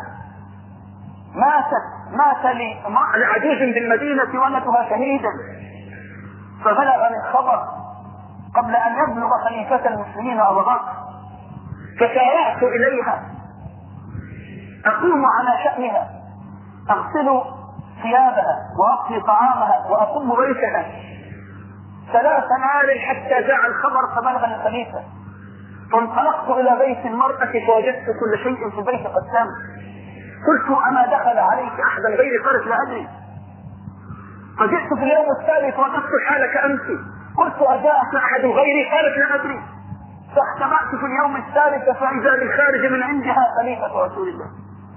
S2: مات لعجوز بالمدينة ولدها شهيدا، فبلغني الخبر قبل ان يبلغ خليفة المسلمين ابا بكر، فسارعت اليها اقوم على شأنها، اغسل ثيابها واطهي طعامها واقوم بيتها 3 ليال حتى جاء الخبر فبلغ الخليفة. فانطلقت الى بيت المرأة فوجدت كل شيء في البيت قد تم. قلت اما دخل عليك احدا غيري؟ قالت لا ادري. فجئت في اليوم الثالث وجدت الحال كأمسي. قلت اجاءك احد غيري؟ قالت لا ادري. فاختبأت في اليوم الثالث فاذا بالخارج من عندها خليفة رسول الله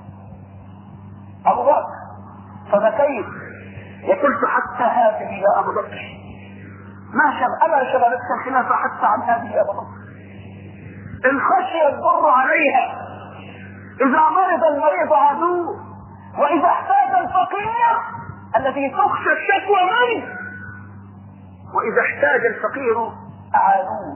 S2: ابو بكر. فبكيت وقلت حتى هذه يا ابو بكر اما شغلتك الخلافة حتى عن هذه يا ابو بكر. ان خشي الضر عليها، اذا مرض المريض عدو، واذا احتاج الفقير الذي تخشى الشكوى منه، واذا احتاج الفقير اعانوه.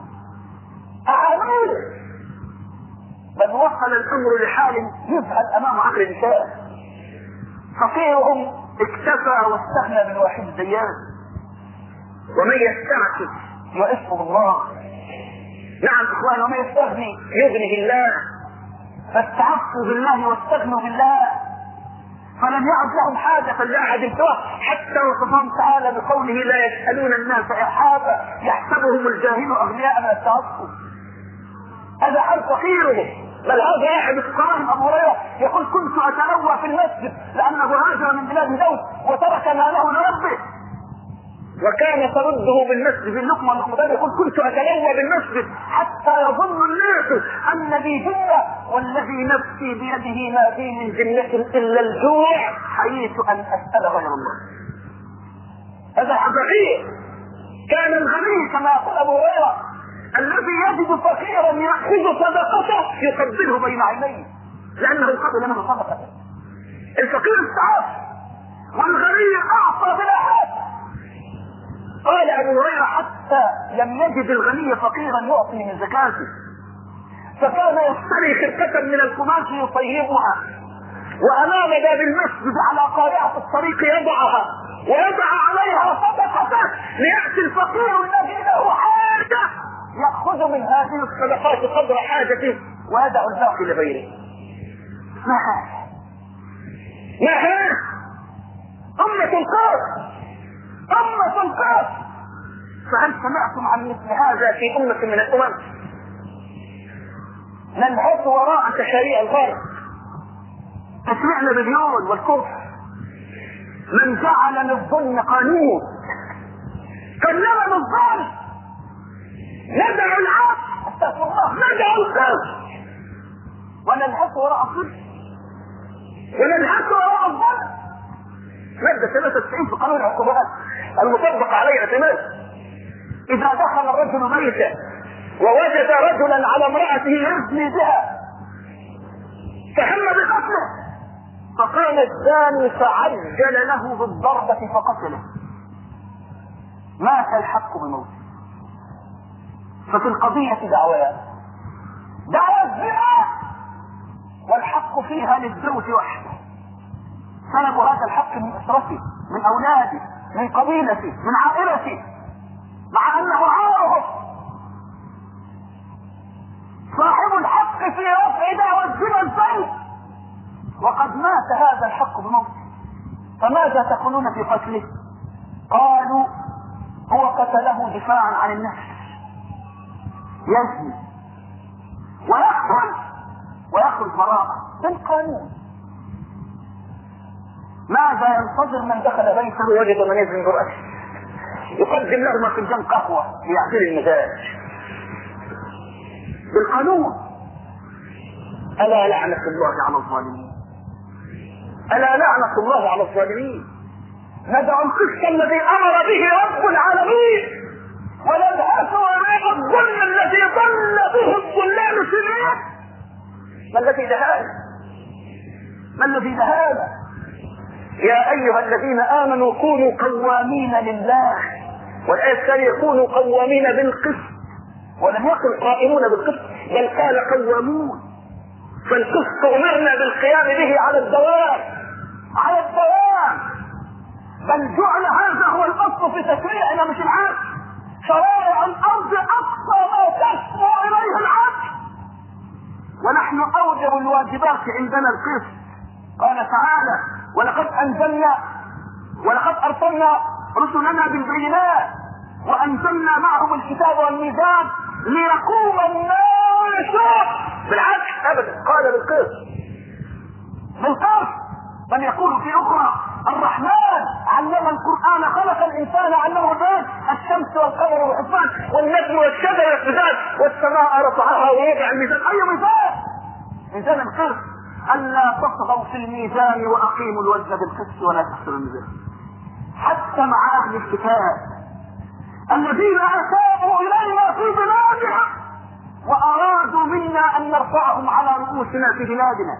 S2: بل وصل الامر لحال يذهل امام عقل النساء. فقيرهم اكتفى واستغنى بالواحد الديان، ومن يستعفف يعفه الله. نعم اخوان، ومن يستغني يغنه الله. فاستعفوا بالله واستغنوا بالله، فلم يعد لهم حاجة لاحد سواه. حتى وصفهم تعالى بقوله لا يسألون الناس إلحافا يحسبهم الجاهل أغنياء من التعفف. هذا حال فقيره. بل هذا احد الفقراء ابو هريره يقول كنت اتلوى في المسجد لانه هاجر من بلاد دوس وترك ماله لربه، وكان ترده بالمسجد اللقمه اللقمتين. يقول كنت اتلوى بالمسجد حتى يظن الناس ان بي جنه، والذي نفسي بيده ما بي من جنه الا الجوع، حييت ان اسال غير الله. هذا فقير. كان الغني كما يقول ابو هريره الذي يجد فقيرا يأخذ صدقته يقبله بين عينيه لأنه قبل منه صدقته. الفقير استعاف والغني أعطى بلا حد. قال أبو هريرة حتى لم يجد الغني فقيرا يعطي من زكاته، فكان يشتري خرقة من القماش يطيبها، وأمام باب المسجد على قارعة الطريق يضعها ويضع عليها صدقته، ليأتي الفقير الذي له حاجة يأخذ من هذه الصدقات قدر حاجته ويدع الباقي لغيره. ما هذا أمة القاس. فهل سمعتم عن مثل هذا في أمة من الأمم؟ ننهض وراء تشريع الغرب، تسمعنا باليون والكفر. من جعل للظلم قانون كلمنا الظالم، ندع العقل، استغفر الله، ندع القسط، وننهض وراء الظلم وننهض وراء الظلم. مادة 93 في قانون العقوبات المطبق عليه اعتماد: إذا دخل الرجل بيته ووجد رجلا على امرأته يزني بها فهم بقتله، فقام الزاني فعجل له بالضربة فقتله، مات الحق بموته. ففي القضية دعوات: دعوة الزنا والحق فيها للزوج وحده، سلب هذا الحق من أسرته، من أولاده، من قبيلته، من عائلته، مع أنه عاره. صاحب الحق في رفع دعوة الزنا الزوج، وقد مات هذا الحق بموته. فماذا تقولون في قتله؟ قالوا هو قتله دفاعا عن النفس، يزني ويخرج براءة بالقانون. ماذا ينتظر من دخل بيته وجد من يزني برأسه؟ يقدم لهما فنجان قهوة ليعدل المزاج بالقانون. ألا لعنة الله على الظالمين، ألا لعنة الله على الظالمين. ندع القسط الذي أمر به رب العالمين، ونبحث وراء الظلم الذي ضل به الضلال سنين. ما الذي دهانا؟ يا أيها الذين آمنوا كونوا قوامين لله، والآية الثانية كونوا قوامين بالقسط، ولم يكن قائمون بالقسط بل قال قوامون. فالقسط أمرنا بالقيام به على الدوام، بل جعل هذا هو الأصل في تشريعنا مش العكس. شرائع الأرض بأقصى ما تسمو إليه العبد، ونحن أوجب الواجبات عندنا القسط. قال تعالى: ولقد أرسلنا رسلنا بالبينات وأنزلنا معهم الكتاب والميزان ليقوم الناس بالعدل. أبدا، قال بالقسط. بل يقول في أخرى: الرحمن علم القرآن، خلق الإنسان علمه البيان، الشمس والقمر والحسبان والنجم والشجر والحجاج والسماء رفعها ووضع الميزان. أي ميزان؟ ميزان القسط. ألا تطغوا في الميزان وأقيموا الوزن بالقسط ولا تخسروا الميزان. حتى مع أهل الكتاب الذين أساءوا إلينا في بلادنا وأرادوا منا أن نرفعهم على رؤوسنا في بلادنا،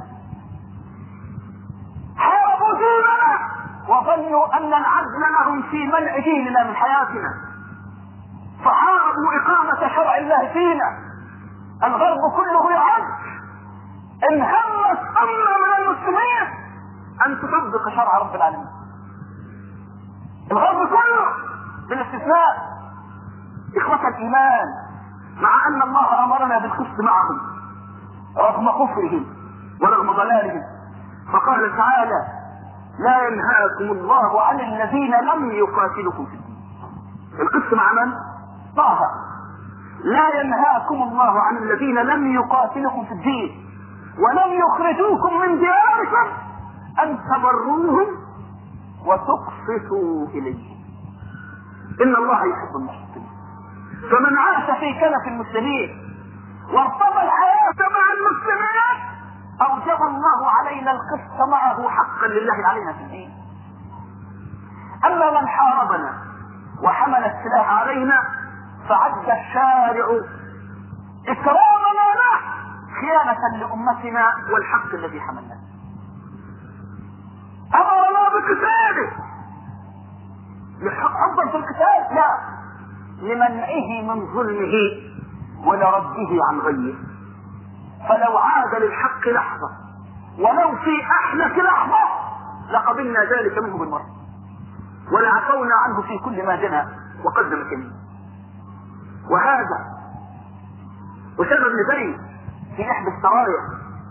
S2: حاربوا ديننا وظنوا أن العدل لهم في منع ديننا من حياتنا، فحاربوا إقامة شرع الله فينا. الغرب كله يعد إن همت أمة من المسلمين أن تطبق شرع رب العالمين. الغرب كله بالاستثناء. إخوة الإيمان، مع أن الله أمرنا بالقسط معهم رغم كفرهم ورغم ضلالهم، فقال تعالى: لا ينهاكم الله عن الذين لم يقاتلكم في الدين. القسط مع من؟ طه. لا ينهاكم الله عن الذين لم يقاتلكم في الدين ولم يخرجوكم من دياركم أن تبروهم وتقسطوا إليهم إن الله يحب المقسطين. فمن عاش في كنف المسلمين وارتضى الحياة مع المسلمين أوجب الله علينا القسط معه حقا لله علينا في الدين. أما من حاربنا وحمل السلاح علينا فعد الشارع إكرامنا له خيانة لأمتنا والحق الذي حملناه. أمرنا بقتاله حبا في القتال؟ لا، لمنعه من ظلمه ولرده عن غيه. فلو عاد للحق لحظة ولو في أحلك لحظة لقبلنا ذلك منه بالمرة ولعفونا عنه في كل ما جنى وقدم كلمه. وهذا أسامة بن زيد في إحدى السرايا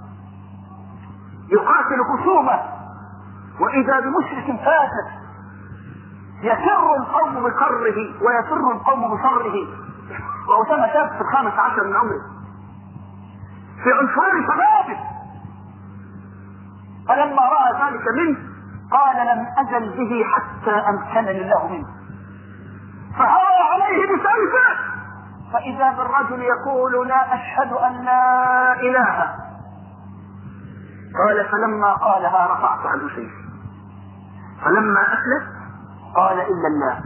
S2: يقاتل خصومه وإذا بمشرك فاسد يسر القوم بقره ويسر القوم بشره، وأسامة شاب في 15 من عمره في عنفوان شبابه، فلما رأى ذلك منه قال: لم أزل به حتى أمكنني الله منه. فهوى عليه بسيفه فإذا بالرجل يقول: لا أشهد أن لا إله. قال: فلما قالها رفعت عنه سيفي. فلما أفلت قال: إلا الله.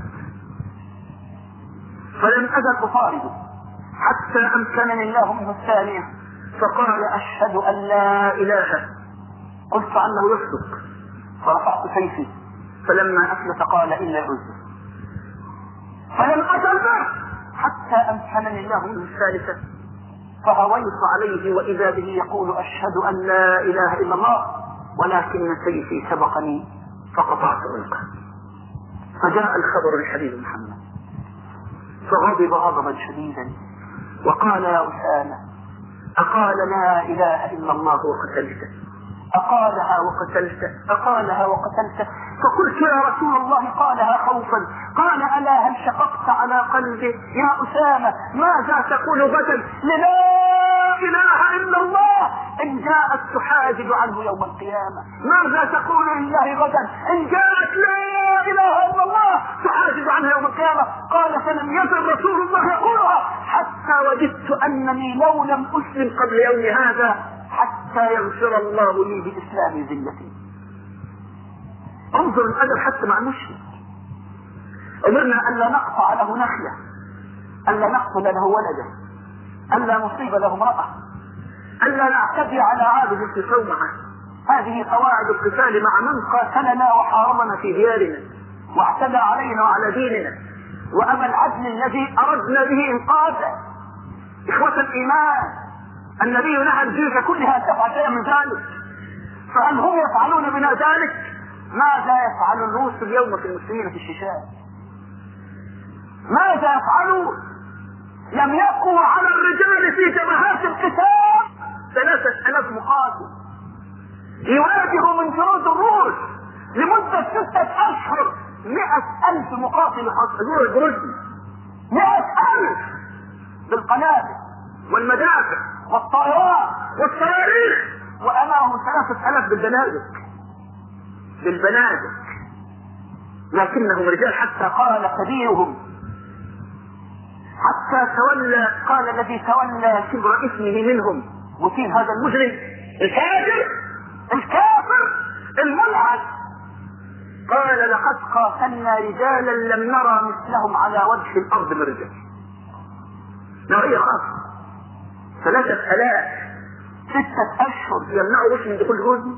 S2: فلم أزل أطارده حتى أمكنني الله منه الثانية فقال: أشهد أن لا إله. قلت عنه يصدق فرفعت سيفي. فلما أفلت قال: إلا العزة. فلم أزل به حتى أمكنني الله منه الثالثة فهويت عليه وإذا به يقول: أشهد أن لا إله إلا الله ولكن سيفي سبقني فقطعت عنقه. فجاء الخبر لحبيب محمد فغضب غضبا شديدا وقال: يا أسامة، أقال لا إله إلا الله وقتلته؟ أقالها وقتلته؟ فقلت: يا رسول الله، قالها خوفا. قال: ألا هل شققت على قلبي يا أسامة ماذا تقول غدا للا إله إلا الله إن جاءت تحاجد عنه يوم القيامة؟ ماذا تقول لله غدا إن جاءت لا إله إلا الله تحاجد عنها يوم القيامة؟ قال: فلم يزل رسول الله يقولها حتى وجدت أنني لو لم أسلم قبل يوم هذا حتى يغفر الله لي بإسلام ذلتي. انظر الأدب حتى مع المشرك. أمرنا ألا نقطع له نخلة، ألا نقتل له ولده، ألا نصيب له امرأة، ألا نعتدي على عابد في صومعة. هذه قواعد القتال مع من قاتلنا وحاربنا في ديارنا واعتدى علينا وعلى ديننا وأبى العدل الذي أردنا به إنقاذه. إخوة الإيمان، النبي نهى الجيوش كلها أن تفعل شيئا من ذلك، فهل هم يفعلون بنا ذلك؟ ماذا يفعل الروس اليوم في المسلمين في الشيشان؟ ماذا يفعلون؟ لم يقوى على الرجال في جبهات القتال 3000 مقاتل يواجه من جنود الروس لمدة 6 أشهر 100,000 مقاتل يحصلون الجرزي 100,000 بالقنابل والمدافع والطائرات والصواريخ وأمامهم 3000 بالبنادق لكنهم رجال حتى قال كبيرهم حتى تولى قال الذي تولى كبر اسمه منهم وكيل هذا المجرم الفاجر الكافر الملعن قال لقد قاتلنا رجالا لم نرى مثلهم على وجه الارض من رجال نوعية خاصة 3000 6 أشهر يمنعوا روس من دخول غزة.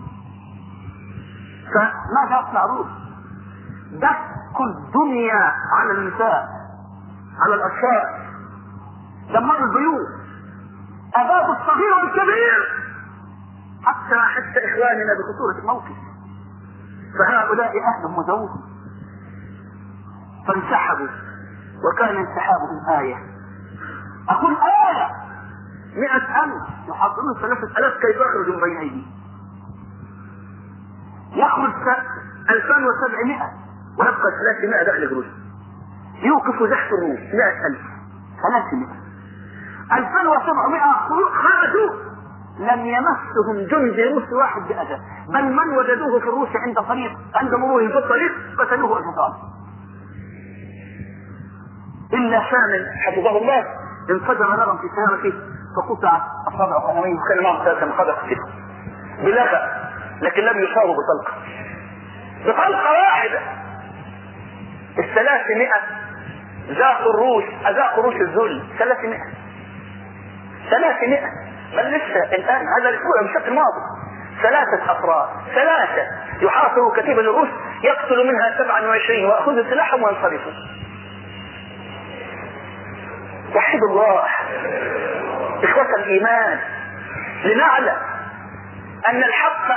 S2: فماذا يصنع روس؟ دكوا الدنيا على النساء على الأطفال دمروا البيوت أبادوا الصغير والكبير حتى إخواننا بخطورة الموقف فهؤلاء أهلهم وزوجهم فانسحبوا وكان انسحابهم آية أقول آية 100,000 يحضرون 3000 كيف يخرجوا من بين أيديهم يخرج 2700 ويبقى 300 داخل الجروس يوقفوا زحف الروس 100,000 300 2700 خرجوا لم يمسهم جند روس واحد بأذى بل من وجدوه في الروس عند مرورهم في الطريق قتلوه أجداد إلا شامل حفظه الله انفجر نارا في سيارته فقطعت أصابع قدميه وكان معه 3 خدق كده بلغة لكن لم يصابوا بطلقة واحدة 300 أذاقوا روس الذل 300 بل لسه الآن هذا الأسبوع مش الماضي 3 أفراد 3 يحاصروا كتيبة الروس يقتل منها 27 ويأخذوا سلاحهم وينصرفوا. وحد الله إخوة الإيمان لنعلم أن الحق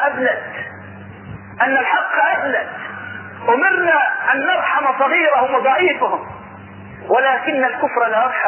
S2: أبلد أمرنا أن نرحم صغيرهم وضعيفهم ولكن الكفر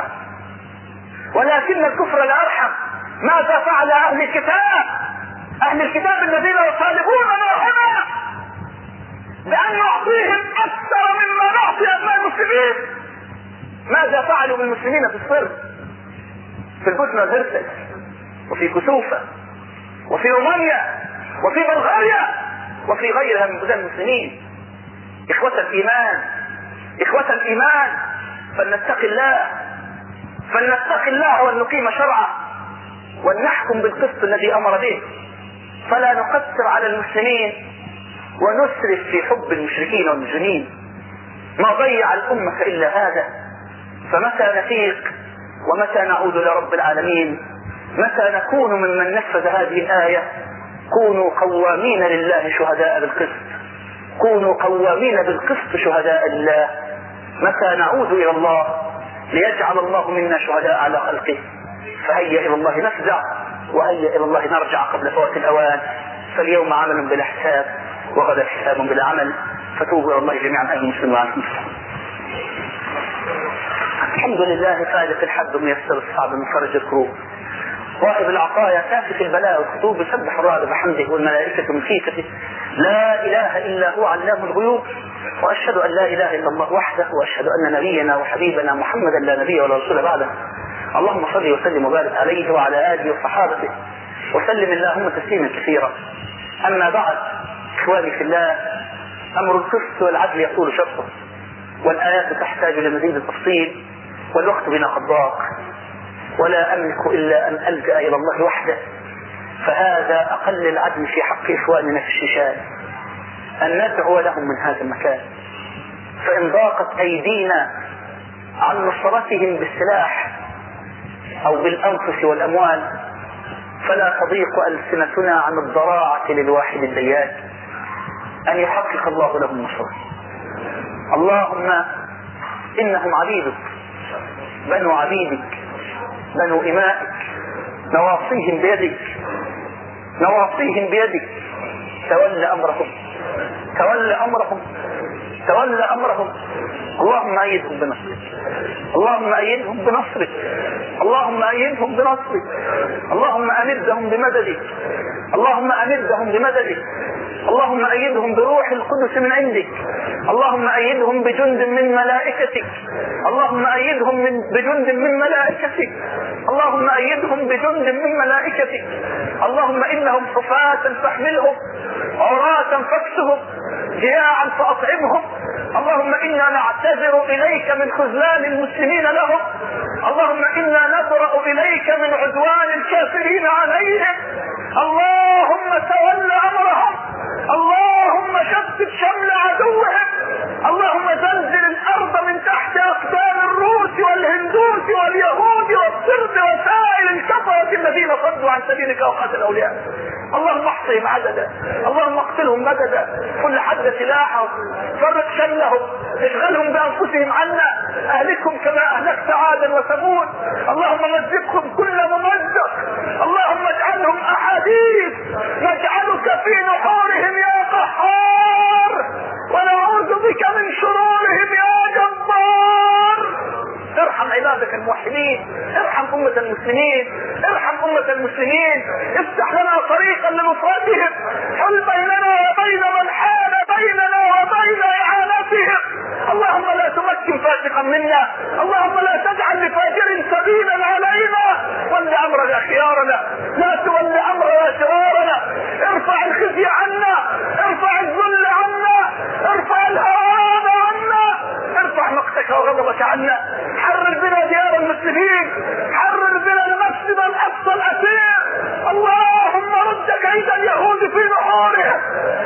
S2: لا أرحم ماذا فعل أهل الكتاب الذين يطالبوننا هنا بأن نعطيهم أكثر مما نعطي أبناء المسلمين؟ ماذا فعلوا بالمسلمين في الصرب في البوسنة والهرسك وفي كسوفة وفي رومانيا وفي بلغاريا وفي غيرها من بلدان المسلمين؟ إخوة الإيمان فلنتق الله وأن نقيم شرعه وأن نحكم بالقسط الذي أمر به فلا نقصر على المسلمين ونسرف في حب المشركين والمجرمين. ما ضيع الأمة إلا هذا. فمتى نفيق ومتى نعود لرب العالمين؟ متى نكون ممن نفذ هذه الآية؟ كونوا قوامين لله شهداء بالقسط، كونوا قوامين بالقسط شهداء لله. متى نعود إلى الله ليجعل الله منا شهداء على خلقه؟ فهيا إلى الله نفزع وهيا إلى الله نرجع قبل فوات الأوان. فاليوم عمل بلا حساب وغدا حساب بلا عمل، فتوبوا إلى الله جميعا أيها المسلمون وعنكم. الحمد لله فالق الحب ميسر الصعب من فرج الكروب، واهب العطايا كافة البلاء والخطوب، يسبح الرعد بحمده والملائكة من خيفته، لا إله إلا هو علام الغيوب. وأشهد أن لا إله إلا الله وحده، وأشهد أن نبينا وحبيبنا محمدا لا نبي ولا رسول بعده. اللهم صل وسلم وبارك عليه وعلى آله وصحابته وسلم اللهم تسليما كثيرا. أما بعد، إخواني في الله، أمر القسط والعدل يطول شرطه، والآيات تحتاج لمزيد التفصيل، والوقت بنا قد ضاق، ولا أملك إلا أن ألجأ إلى الله وحده. فهذا أقل العدل في حق إخواننا في الشيشان، أن ندعو لهم من هذا المكان. فإن ضاقت أيدينا عن نصرتهم بالسلاح أو بالأنفس والأموال، فلا تضيق ألسنتنا عن الضراعة للواحد الديان أن يحقق الله لهم نصره. اللهم إنهم عبيدك، بنو عبيدك، بنو إمائك، نواصيهم بيدك، تولى أمرهم. اللهم أيدهم بنصرك، اللهم أيدهم بنصرك، اللهم أيدهم بنصرك، اللهم أمدهم بمددك، اللهم أمدهم بمددك، اللهم أيدهم بروح القدس من عندك، اللهم أيدهم بجند من ملائكتك، اللهم أيدهم بجند من ملائكتك، اللهم أيدهم بجند من ملائكتك. اللهم إنهم حفاة فاحملهم، عراة فاكسهم، جياعا فأطعمهم. اللهم إنا نعتذر إليك من خذلان المسلمين لهم، اللهم إنا نبرأ إليك من عدوان الكافرين عليهم. اللهم تول أمرهم، اللهم شتت شمل عدوهم، اللهم زلزل الأرض من تحت أقدام الروس والهندوس واليهود والصرب وسائر الكفرة الذين صدوا عن سبيلك وقتل أولياءك. اللهم احصهم عددا، اللهم اقتلهم مددا، كل حد سلاحهم، فرق شملهم، اشغلهم بأنفسهم عنا، أهلكهم كما أهلكت عادا وثمود. اللهم مزقهم كل ممزق، اللهم اجعلهم أحاديث نجعلك في نحورهم يا قهار، ونعوذ بك من شرورهم يا جبار. ارحم عبادك الموحدين، ارحم أمة المسلمين، ارحم أمة المسلمين، افتح لنا طريقا لنصرتهم، حل بيننا وبين من حال بيننا وبين إعانتهم. اللهم لا تمكن فاسقا منا، اللهم لا تجعل لفاجر سبيلا علينا، ول أمرنا خيارنا، لا تول أمرنا شرارنا، ارفع الخزي عنا، ارفع الذل عنا، ارفع الهوان عنا، ارفع مقتك وغضبك عنا، حرر بنا ديار المسلمين، حرر بنا المسجد الأقصى الأسير. اللهم رد كيد اليهود في نحورهم،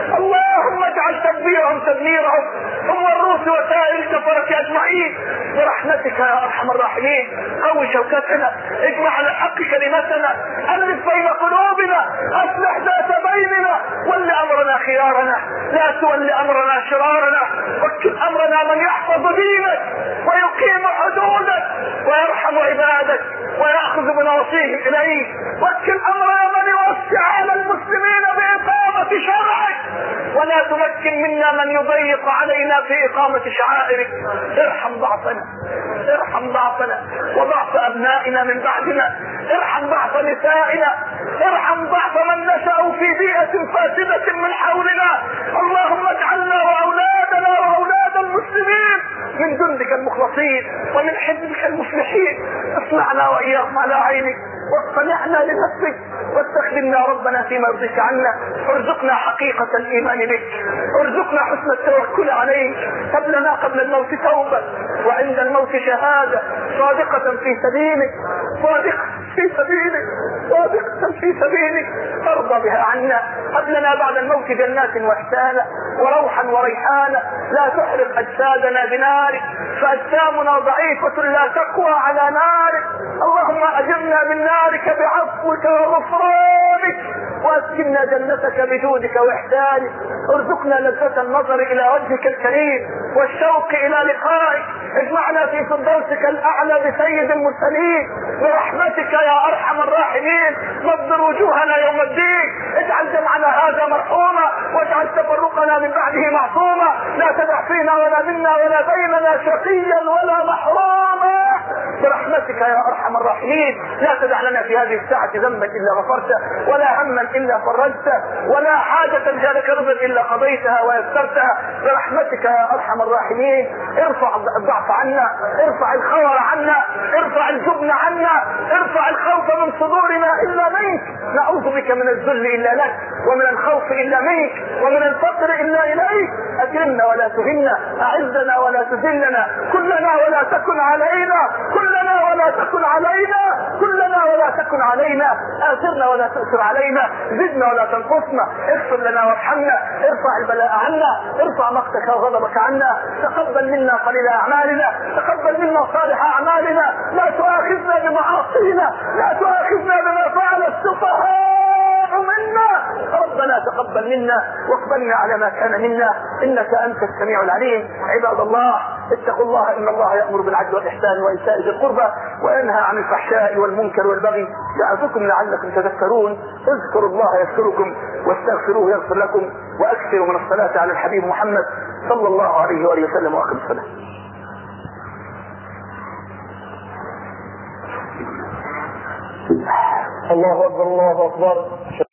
S2: اللهم اجعل تدبيرهم تدميرهم، هم الروس وسائر الكفرة أجمعين برحمتك يا أرحم الراحمين. قوي شوكتنا، اجمع على الحق كلمتنا، ألف بين قلوبنا، أصلح ذات بيننا، ول أمرنا خيارنا، لا تول أمرنا شرارنا، وكل أمرنا من يحفظ دينك ويقيم حدودك ويرحم عبادك ويأخذ بنواصيهم إليك، وكل أمرنا من يوسع على المسلمين بإقامة شرعك، ولا تمكن منا من يضيق علينا في إقامة شعائرك. ارحم ضعفنا، ارحم ضعفنا وضعف أبنائنا من بعدنا، ارحم ضعف نسائنا، ارحم ضعف من نشأوا في بيئة فاسدة من حولنا. اللهم اجعلنا وأولادنا وأولاد المسلمين من جندك المخلصين ومن حزبك المفلحين. اصنعنا وإياهم على عينك، واصطنعنا لنفسك، واستخدمنا ربنا فيما يرضيك عنا. ارزقنا حقيقة الإيمان بك، ارزقنا حسن التوكل عليك. هب لنا قبل الموت توبة وعند الموت شهادة صادقة في سبيلك، صادقة في سبيلك، صادقة في سبيلك ترضى بها عنا. هب لنا بعد الموت جنات واحسانا وروحا وريحانا، لا تحرق أجسادنا بنارك، فأجسامنا ضعيفة لا تقوى على نارك. اللهم أجرنا من نارك بعفوك وغفرانك، واسكننا جنتك بجودك وإحسانك. ارزقنا لذة النظر إلى وجهك الكريم والشوق إلى لقائك. اجمعنا في فردوسك الأعلى بسيد المرسلين برحمتك يا أرحم الراحمين. نظر وجوهنا يوم الدين، اجعل جمعنا هذا مرحوما، واجعل تفرقنا من بعده معصوما. لا تدع فينا ولا منا ولا بيننا شقيا ولا محروما برحمتك يا أرحم الراحمين. لا تدع لنا في هذه الساعة ذنبا إلا غفرته، ولا هما إلا فرجته، ولا حاجة جالك رضا إلا قضيتها ويسرتها برحمتك يا أرحم الراحمين. ارفع الضعف عنا، ارفع الخور عنا، ارفع الجبن عنا، ارفع الخوف من صدورنا إلا منك. نعوذ بك من الذل إلا لك، ومن الخوف إلا منك، ومن الفقر إلا إليك. أكرمنا ولا تهنا، أعزنا ولا تذلنا، كلنا ولا تكن علينا، كلنا ولا تكن علينا، كلنا ولا تكن علينا. آثرنا ولا تؤثر علينا، زدنا ولا تنقصنا، اغفر لنا وارحمنا، ارفع البلاء عنا، ارفع مقتك وغضبك عنا. تقبل منا قليل أعمالنا، تقبل منا صالح أعمالنا، لا تؤاخذنا بمعاصينا، لا تؤاخذنا بما فعل السفهاء منا. ربنا تقبل منا واقبلنا على ما كان منا، إنك أنت السميع العليم. عباد الله اتقوا الله، إن الله يأمر بالعدل والإحسان وإيتاء ذي القربى وينهى عن الفحشاء والمنكر والبغي، يعظكم لعلكم تذكرون. اذكروا الله يذكركم، واستغفروه يغفر لكم، وأكثروا من الصلاة على الحبيب محمد صلى الله عليه وآله وسلم. وأقم الصلاة. الله اكبر الله اكبر.